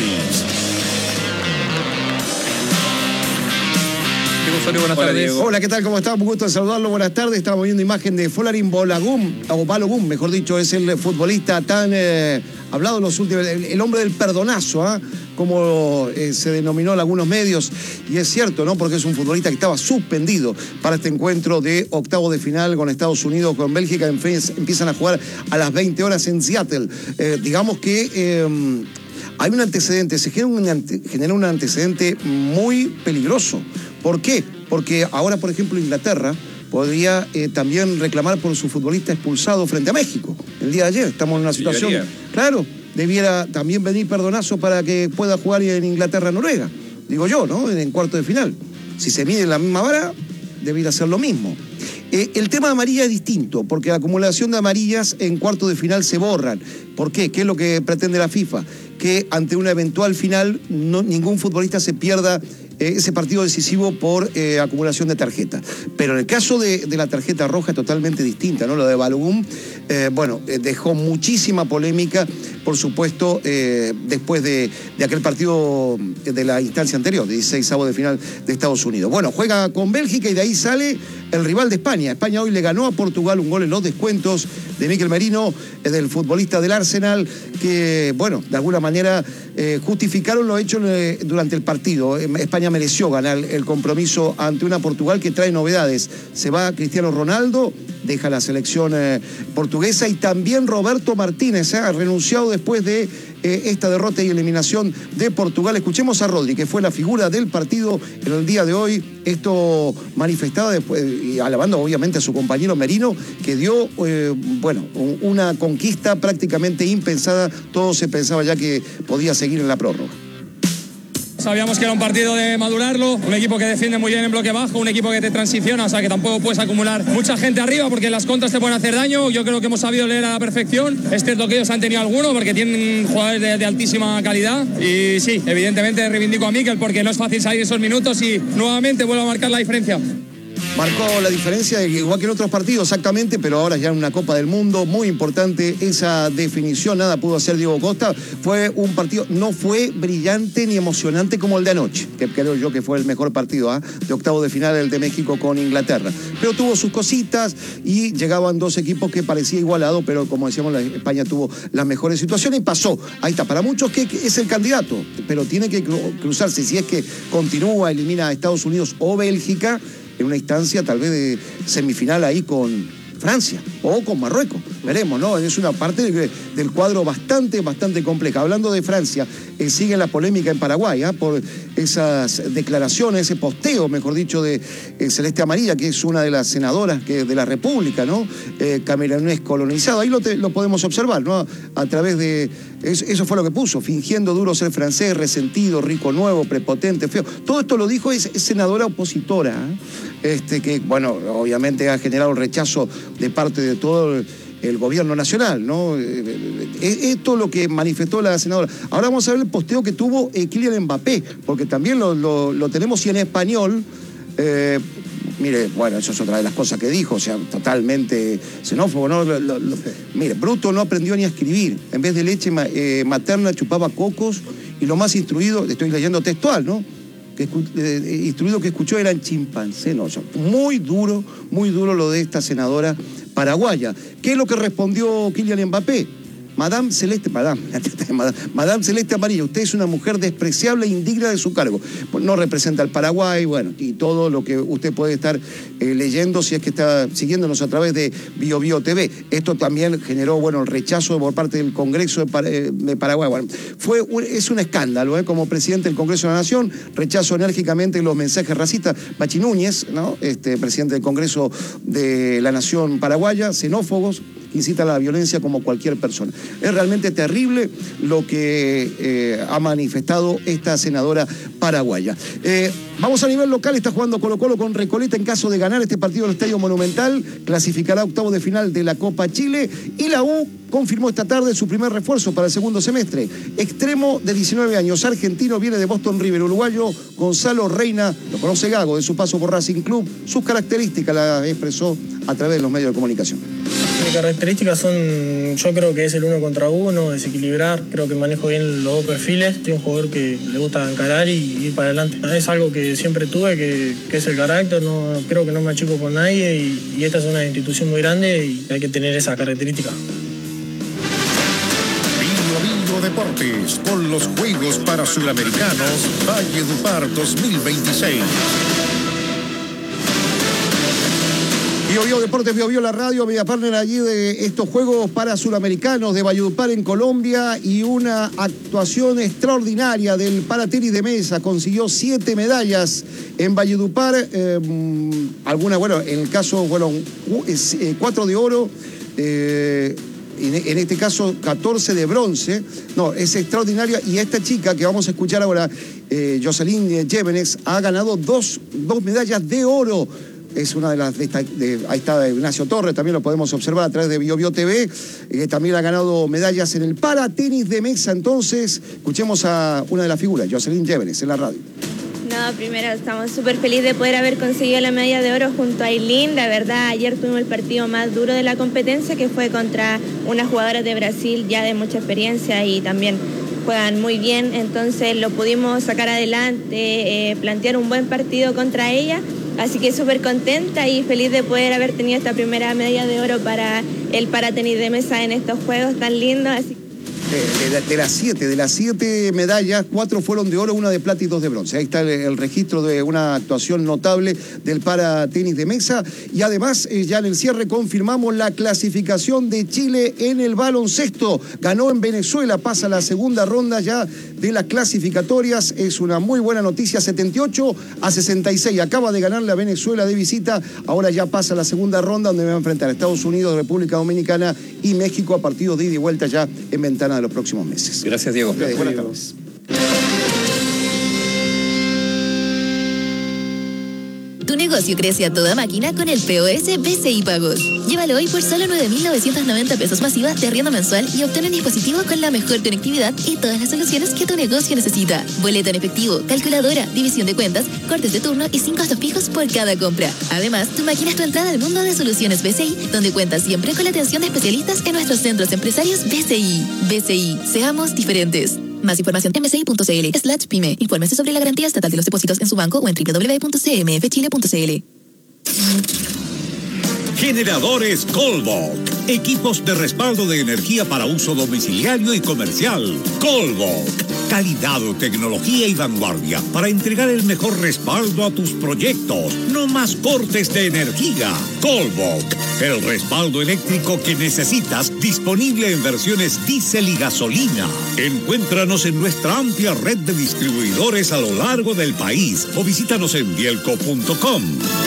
Buenas tardes. Hola, ¿qué tal? ¿Cómo está? Un gusto de saludarlo. Buenas tardes. Estamos viendo imagen de Folarin Balogun, o Balogun, mejor dicho, es el futbolista tan hablado en los últimos, el hombre del perdonazo, como se denominó en algunos medios. Y es cierto, ¿no? Porque es un futbolista que estaba suspendido para este encuentro de octavo de final con Estados Unidos, con Bélgica. Empiezan a jugar a las 20 horas en Seattle. Digamos que hay un antecedente, se genera un antecedente muy peligroso. ¿Por qué? Porque ahora, por ejemplo, Inglaterra podría también reclamar por su futbolista expulsado frente a México. El día de ayer estamos en una situación... Claro, debiera también venir perdonazo para que pueda jugar en Inglaterra-Noruega. Digo yo, ¿no? En cuarto de final. Si se mide en la misma vara, debiera ser lo mismo. El tema de amarilla es distinto, porque la acumulación de amarillas en cuarto de final se borran. ¿Por qué? ¿Qué es lo que pretende la FIFA? Que ante una eventual final ningún futbolista se pierda ese partido decisivo por acumulación de tarjetas. Pero en el caso de la tarjeta roja es totalmente distinta, ¿no? Lo de Balogun, dejó muchísima polémica, por supuesto, después de aquel partido de la instancia anterior, de 16avos de final de Estados Unidos. Bueno, juega con Bélgica y de ahí sale el rival de España. España hoy le ganó a Portugal un gol en los descuentos de Mikel Merino, del futbolista del Arsenal, que, bueno, de alguna manera justificaron lo hecho durante el partido. España mereció ganar el compromiso ante una Portugal que trae novedades. Se va Cristiano Ronaldo, deja la selección portuguesa, y también Roberto Martínez ha renunciado después de esta derrota y eliminación de Portugal. Escuchemos a Rodri, que fue la figura del partido en el día de hoy. Esto manifestaba después, y alabando obviamente a su compañero Merino, que dio una conquista prácticamente impensada. Todo se pensaba ya que podía seguir en la prórroga. Sabíamos que era un partido de madurarlo, un equipo que defiende muy bien en bloque bajo, un equipo que te transiciona, o sea que tampoco puedes acumular mucha gente arriba porque las contras te pueden hacer daño. Yo creo que hemos sabido leer a la perfección. Es cierto que ellos han tenido alguno porque tienen jugadores de altísima calidad, y sí, evidentemente reivindico a Mikel porque no es fácil salir esos minutos y nuevamente vuelvo a marcar la diferencia. Marcó la diferencia, igual que en otros partidos, exactamente, pero ahora ya en una Copa del Mundo, muy importante esa definición, nada pudo hacer Diego Costa. Fue un partido, no fue brillante ni emocionante como el de anoche, que creo yo que fue el mejor partido de octavo de final, el de México con Inglaterra. Pero tuvo sus cositas y llegaban dos equipos que parecía igualado, pero como decíamos, España tuvo las mejores situaciones y pasó. Ahí está, para muchos que es el candidato, pero tiene que cruzarse, si es que continúa, elimina a Estados Unidos o Bélgica, en una instancia tal vez de semifinal ahí con Francia o con Marruecos. Veremos, ¿no? Es una parte del cuadro bastante compleja. Hablando de Francia, sigue la polémica en Paraguay, por esas declaraciones, ese posteo, mejor dicho, de Celeste Amarilla, que es una de las senadoras de la República, ¿no? Camerunés colonizado. Ahí lo podemos observar, ¿no? A través de... Eso fue lo que puso, fingiendo duro ser francés, resentido, rico nuevo, prepotente, feo. Todo esto lo dijo es senadora opositora, que, bueno, obviamente ha generado el rechazo de parte de todo el gobierno nacional, ¿no? Esto es lo que manifestó la senadora. Ahora vamos a ver el posteo que tuvo Kylian Mbappé, porque también lo tenemos y en español. Mire, bueno, eso es otra de las cosas que dijo, o sea, totalmente xenófobo, ¿no? Mire, Bruto no aprendió ni a escribir. En vez de leche materna chupaba cocos y lo más instruido, estoy leyendo textual, ¿no? Instruido que escuchó eran chimpancé, ¿no? O sea, muy duro lo de esta senadora paraguaya. ¿Qué es lo que respondió Kylian Mbappé? Madame Celeste Amarilla, usted es una mujer despreciable e indigna de su cargo. No representa al Paraguay, bueno, y todo lo que usted puede estar leyendo si es que está siguiéndonos a través de BioBio TV. Esto también generó, bueno, el rechazo por parte del Congreso de Paraguay. Bueno, es un escándalo, como presidente del Congreso de la Nación, rechazo enérgicamente los mensajes racistas. Bachi Núñez, ¿no? Presidente del Congreso de la Nación paraguaya, xenófobos, incita a la violencia como cualquier persona. Es realmente terrible lo que ha manifestado esta senadora paraguaya. Vamos a nivel local, está jugando Colo-Colo con Recoleta. En caso de ganar este partido en el Estadio Monumental, clasificará a octavos de final de la Copa Chile. Y la U confirmó esta tarde su primer refuerzo para el segundo semestre. Extremo de 19 años, argentino, viene de Boston River, uruguayo Gonzalo Reina, lo conoce Gago de su paso por Racing Club. Sus características las expresó a través de los medios de comunicación. Mis características son, yo creo que es el 1 contra 1, desequilibrar, creo que manejo bien los dos perfiles, soy un jugador que le gusta encarar y ir para adelante. Es algo que siempre tuve, que es el carácter, no creo que no me achico con nadie y esta es una institución muy grande y hay que tener esa característica. BioBio Deportes, con los Juegos para Suramericanos Valledupar 2026. BioBio Deportes, BioBio la radio, media partner allí de estos Juegos para Suramericanos de Valledupar en Colombia, y una actuación extraordinaria del paratenis de mesa. Consiguió 7 medallas en Valledupar, algunas, bueno, en el caso, bueno, 4 de oro, en este caso 14 de bronce. No, es extraordinaria, y esta chica que vamos a escuchar ahora, Jocelyn Llévenes, ha ganado dos medallas de oro. Es una de las... ahí está Ignacio Torres, también lo podemos observar a través de BioBio TV, que también ha ganado medallas en el paratenis de mesa. Entonces, escuchemos a una de las figuras, Jocelyn Llévenes, en la radio. No, primero estamos súper felices de poder haber conseguido la medalla de oro junto a Aileen. La verdad, ayer tuvimos el partido más duro de la competencia, que fue contra unas jugadoras de Brasil ya de mucha experiencia y también juegan muy bien. Entonces lo pudimos sacar adelante, plantear un buen partido contra ella. Así que súper contenta y feliz de poder haber tenido esta primera medalla de oro para el paratenis de mesa en estos juegos tan lindos. Así... De las 7 medallas, 4 fueron de oro, 1 de plata y 2 de bronce. Ahí está el registro de una actuación notable del paratenis de mesa. Y además, ya en el cierre confirmamos la clasificación de Chile en el baloncesto. Ganó en Venezuela, pasa a la segunda ronda ya de las clasificatorias. Es una muy buena noticia, 78-66. Acaba de ganarle a Venezuela de visita. Ahora ya pasa a la segunda ronda, donde va a enfrentar a Estados Unidos, República Dominicana y México a partidos de ida y vuelta ya en ventana de los próximos meses. Gracias, Diego. Buenas tardes. Tu negocio crece a toda máquina con el POS BCI Pagos. Llévalo hoy por solo 9.990 pesos masiva de arriendo mensual y obtén un dispositivo con la mejor conectividad y todas las soluciones que tu negocio necesita. Boleto en efectivo, calculadora, división de cuentas, cortes de turno y sin costos fijos por cada compra. Además, tu máquina es tu entrada al mundo de soluciones BCI, donde cuentas siempre con la atención de especialistas en nuestros centros empresarios BCI. BCI, seamos diferentes. Más información en bci.cl/pyme. Infórmese sobre la garantía estatal de los depósitos en su banco o en www.cmfchile.cl. Generadores Colbok. Equipos de respaldo de energía para uso domiciliario y comercial. Colbok. Calidad, tecnología y vanguardia para entregar el mejor respaldo a tus proyectos. No más cortes de energía. Colbok. El respaldo eléctrico que necesitas, disponible en versiones diésel y gasolina. Encuéntranos en nuestra amplia red de distribuidores a lo largo del país o visítanos en bielco.com.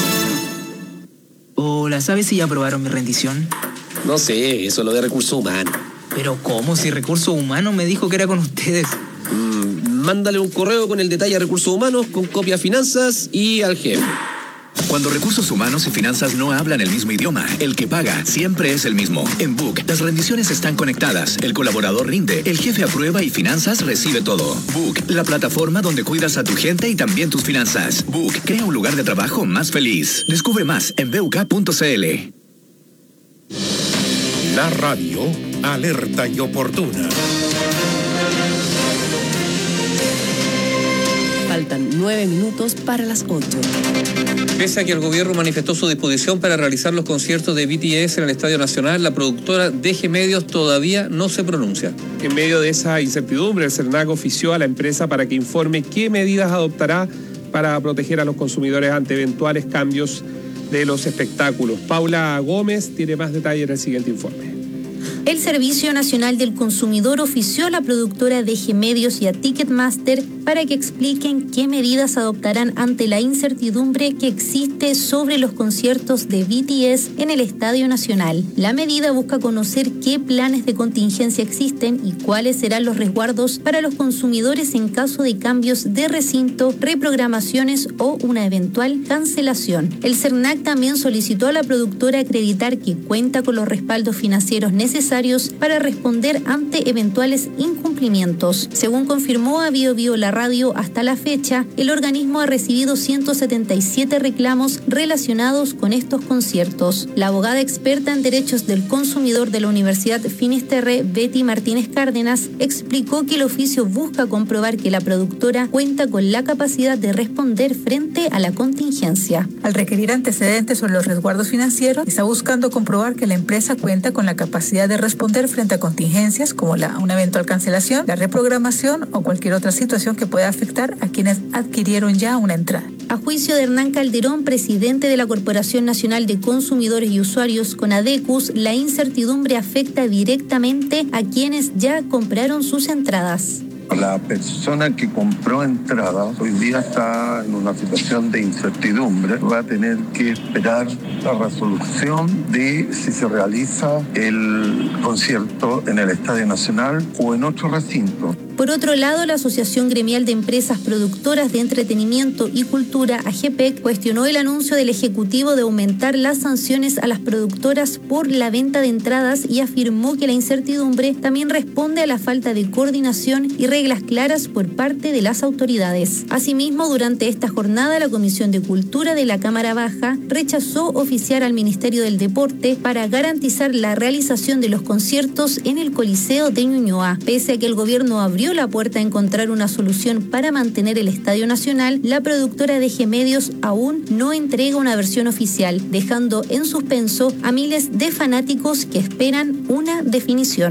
Hola, ¿sabes si ya aprobaron mi rendición? No sé, eso es lo de recursos humanos. ¿Pero cómo? Si recursos humanos me dijo que era con ustedes. Mándale un correo con el detalle a recursos humanos, con copia a finanzas y al jefe. Cuando recursos humanos y finanzas no hablan el mismo idioma, el que paga siempre es el mismo. En Book, las rendiciones están conectadas, el colaborador rinde, el jefe aprueba y finanzas recibe todo. Book, la plataforma donde cuidas a tu gente y también tus finanzas. Book, crea un lugar de trabajo más feliz. Descubre más en buk.cl. La radio, alerta y oportuna. Faltan 9 minutos para las 8. Pese a que el gobierno manifestó su disposición para realizar los conciertos de BTS en el Estadio Nacional, la productora DG Medios todavía no se pronuncia. En medio de esa incertidumbre, el CERNAC ofició a la empresa para que informe qué medidas adoptará para proteger a los consumidores ante eventuales cambios de los espectáculos. Paula Gómez tiene más detalles en el siguiente informe. El Servicio Nacional del Consumidor ofició a la productora DG Medios y a Ticketmaster para que expliquen qué medidas adoptarán ante la incertidumbre que existe sobre los conciertos de BTS en el Estadio Nacional. La medida busca conocer qué planes de contingencia existen y cuáles serán los resguardos para los consumidores en caso de cambios de recinto, reprogramaciones o una eventual cancelación. El CERNAC también solicitó a la productora acreditar que cuenta con los respaldos financieros necesarios para responder ante eventuales incumplimientos. Según confirmó a BioBio La Radio, hasta la fecha, el organismo ha recibido 177 reclamos relacionados con estos conciertos. La abogada experta en derechos del consumidor de la Universidad Finisterre, Betty Martínez Cárdenas, explicó que el oficio busca comprobar que la productora cuenta con la capacidad de responder frente a la contingencia. Al requerir antecedentes sobre los resguardos financieros, está buscando comprobar que la empresa cuenta con la capacidad de responder frente a contingencias como una eventual cancelación, la reprogramación o cualquier otra situación que pueda afectar a quienes adquirieron ya una entrada. A juicio de Hernán Calderón, presidente de la Corporación Nacional de Consumidores y Usuarios, CONADECUS, la incertidumbre afecta directamente a quienes ya compraron sus entradas. La persona que compró entradas hoy día está en una situación de incertidumbre. Va a tener que esperar la resolución de si se realiza el concierto en el Estadio Nacional o en otro recinto. Por otro lado, la Asociación Gremial de Empresas Productoras de Entretenimiento y Cultura, AGEPEC, cuestionó el anuncio del Ejecutivo de aumentar las sanciones a las productoras por la venta de entradas y afirmó que la incertidumbre también responde a la falta de coordinación y reglas claras por parte de las autoridades. Asimismo, durante esta jornada, la Comisión de Cultura de la Cámara Baja rechazó oficiar al Ministerio del Deporte para garantizar la realización de los conciertos en el Coliseo de Ñuñoa. Pese a que el gobierno abrió la puerta a encontrar una solución para mantener el Estadio Nacional, la productora DG Medios aún no entrega una versión oficial, dejando en suspenso a miles de fanáticos que esperan una definición.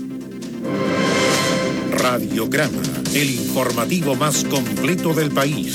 Radiograma, el informativo más completo del país.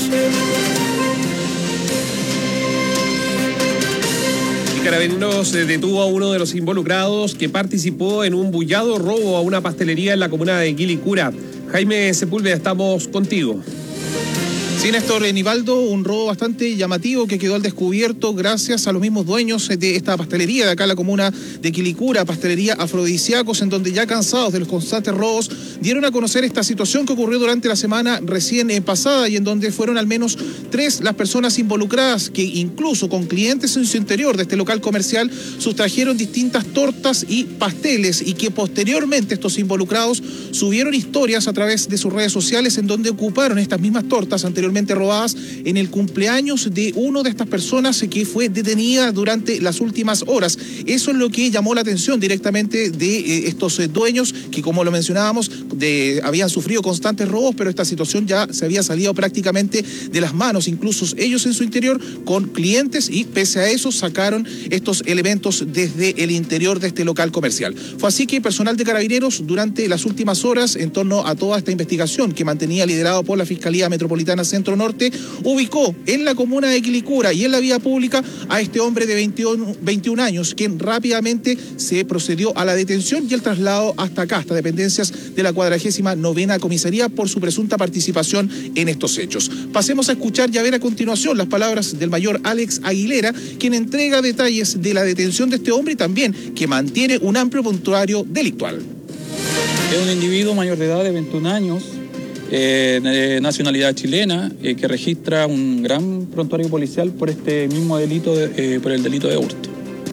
Carabineros detuvo a uno de los involucrados que participó en un bullado robo a una pastelería en la comuna de Quilicura. Jaime Sepúlveda, estamos contigo. Sí, Néstor Nivaldo, un robo bastante llamativo que quedó al descubierto gracias a los mismos dueños de esta pastelería de acá en la comuna de Quilicura, pastelería Afrodisíacos, en donde ya cansados de los constantes robos, dieron a conocer esta situación que ocurrió durante la semana recién pasada y en donde fueron al menos 3 las personas involucradas que incluso con clientes en su interior de este local comercial sustrajeron distintas tortas y pasteles y que posteriormente estos involucrados subieron historias a través de sus redes sociales en donde ocuparon estas mismas tortas anteriormente robadas en el cumpleaños de una de estas personas que fue detenida durante las últimas horas. Eso es lo que llamó la atención directamente de estos dueños que, como lo mencionábamos, habían sufrido constantes robos, pero esta situación ya se había salido prácticamente de las manos, incluso ellos en su interior con clientes, y pese a eso sacaron estos elementos desde el interior de este local comercial. Fue así que personal de Carabineros durante las últimas horas en torno a toda esta investigación que mantenía liderado por la Fiscalía Metropolitana Centro Norte, ubicó en la comuna de Quilicura y en la vía pública a este hombre de 21 años, quien rápidamente se procedió a la detención y el traslado hasta acá, hasta dependencias de la 49ª Comisaría por su presunta participación en estos hechos. Pasemos a escuchar y a ver a continuación las palabras del mayor Alex Aguilera, quien entrega detalles de la detención de este hombre y también que mantiene un amplio prontuario delictual. Es un individuo mayor de edad de 21 años, nacionalidad chilena, que registra un gran prontuario policial por este mismo delito, por el delito de hurto.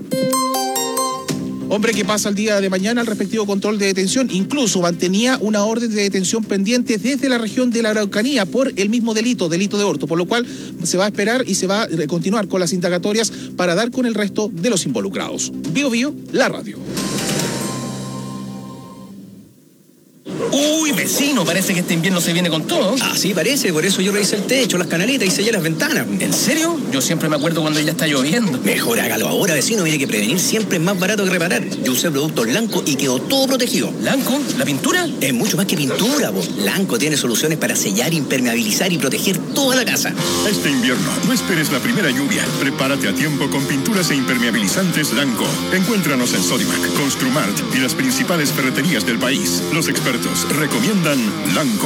Hombre que pasa el día de mañana al respectivo control de detención, incluso mantenía una orden de detención pendiente desde la región de la Araucanía por el mismo delito de hurto, por lo cual se va a esperar y se va a continuar con las indagatorias para dar con el resto de los involucrados. Bio Bio, la radio. Uy, vecino, parece que este invierno se viene con todo. Así parece, por eso yo revisé el techo, las canaletas y sellé las ventanas. ¿En serio? Yo siempre me acuerdo cuando ya está lloviendo. Mejor hágalo ahora, vecino, mire que prevenir siempre es más barato que reparar. Yo usé productos Lanco y quedó todo protegido. ¿Lanco? ¿La pintura? Es mucho más que pintura, vos. Lanco tiene soluciones para sellar, impermeabilizar y proteger toda la casa. Este invierno, no esperes la primera lluvia. Prepárate a tiempo con pinturas e impermeabilizantes Lanco. Encuéntranos en Sodimac, Construmart y las principales ferreterías del país. Los expertos recomiendan Lanco.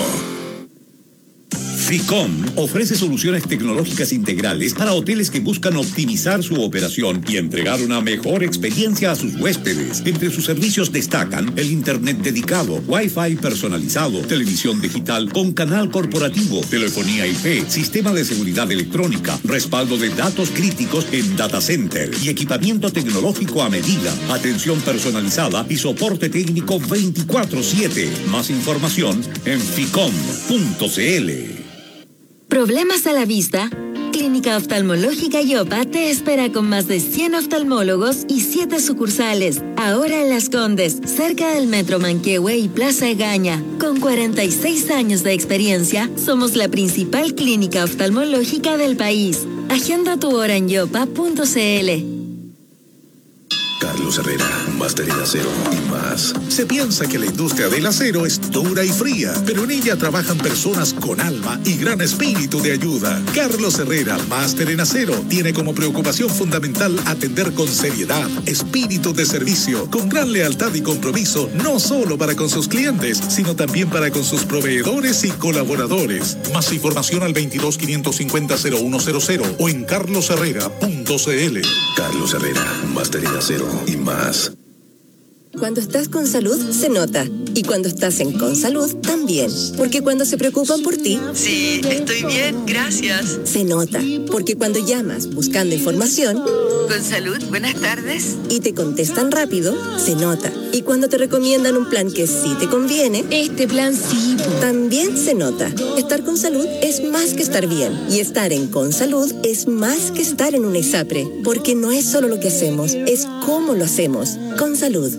FICOM ofrece soluciones tecnológicas integrales para hoteles que buscan optimizar su operación y entregar una mejor experiencia a sus huéspedes. Entre sus servicios destacan el internet dedicado, Wi-Fi personalizado, televisión digital con canal corporativo, telefonía IP, sistema de seguridad electrónica, respaldo de datos críticos en data center y equipamiento tecnológico a medida, atención personalizada y soporte técnico 24/7. Más información en ficom.cl. ¿Problemas a la vista? Clínica Oftalmológica Yopa te espera con más de 100 oftalmólogos y 7 sucursales. Ahora en Las Condes, cerca del Metro Manquehue y Plaza Egaña. Con 46 años de experiencia, somos la principal clínica oftalmológica del país. Agenda tu hora en yopa.cl. Carlos Herrera, máster en acero y más. Se piensa que la industria del acero es dura y fría, pero en ella trabajan personas con alma y gran espíritu de ayuda. Carlos Herrera, máster en acero, tiene como preocupación fundamental atender con seriedad, espíritu de servicio, con gran lealtad y compromiso, no solo para con sus clientes, sino también para con sus proveedores y colaboradores. Más información al 22-550-0100 o en carlosherrera.cl. Carlos Herrera, máster en acero y más. Cuando estás con salud, se nota. Y cuando estás en Consalud, también. Porque cuando se preocupan por ti... Sí, estoy bien, gracias. Se nota. Porque cuando llamas buscando información... Consalud, buenas tardes. Y te contestan rápido, se nota. Y cuando te recomiendan un plan que sí te conviene... Este plan sí. También se nota. Estar con salud es más que estar bien. Y estar en Consalud es más que estar en un ISAPRE. Porque no es solo lo que hacemos, es cómo lo hacemos. Consalud.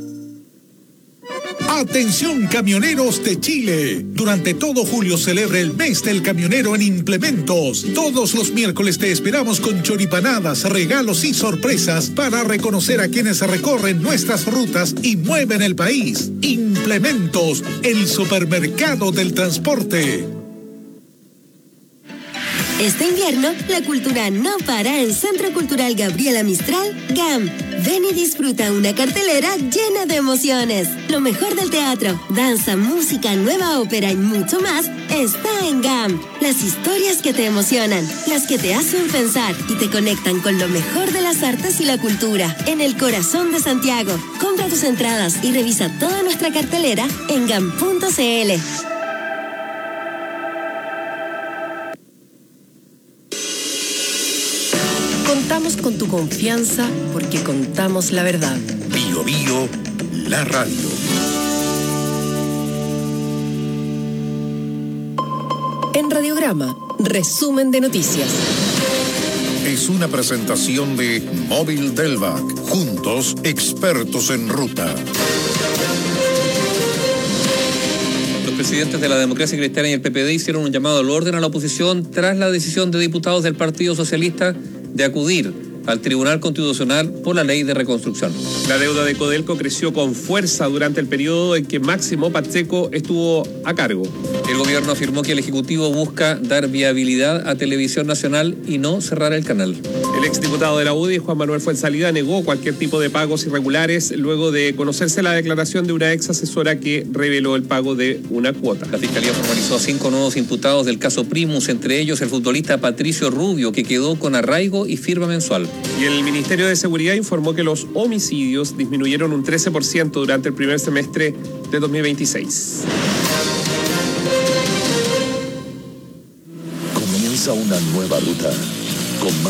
Atención camioneros de Chile. Durante todo julio celebra el mes del camionero en Implementos. Todos los miércoles te esperamos con choripanadas, regalos y sorpresas para reconocer a quienes recorren nuestras rutas y mueven el país. Implementos, el supermercado del transporte. Este invierno, la cultura no para en Centro Cultural Gabriela Mistral, GAM. Ven y disfruta una cartelera llena de emociones. Lo mejor del teatro, danza, música, nueva ópera y mucho más está en GAM. Las historias que te emocionan, las que te hacen pensar y te conectan con lo mejor de las artes y la cultura. En el corazón de Santiago. Compra tus entradas y revisa toda nuestra cartelera en gam.cl. Contamos con tu confianza porque contamos la verdad. Bio Bio, la radio. En Radiograma, resumen de noticias. Es una presentación de Móvil Delvac. Juntos, expertos en ruta. Los presidentes de la Democracia Cristiana y el PPD hicieron un llamado al orden a la oposición tras la decisión de diputados del Partido Socialista de acudir al Tribunal Constitucional por la Ley de Reconstrucción. La deuda de Codelco creció con fuerza durante el periodo en que Máximo Pacheco estuvo a cargo. El gobierno afirmó que el Ejecutivo busca dar viabilidad a Televisión Nacional y no cerrar el canal. El exdiputado de la UDI, Juan Manuel Fuenzalida, negó cualquier tipo de pagos irregulares luego de conocerse la declaración de una ex asesora que reveló el pago de una cuota. La Fiscalía formalizó a 5 nuevos imputados del caso Primus, entre ellos el futbolista Patricio Rubio, que quedó con arraigo y firma mensual. Y el Ministerio de Seguridad informó que los homicidios disminuyeron un 13% durante el primer semestre de 2026. Comienza una nueva ruta con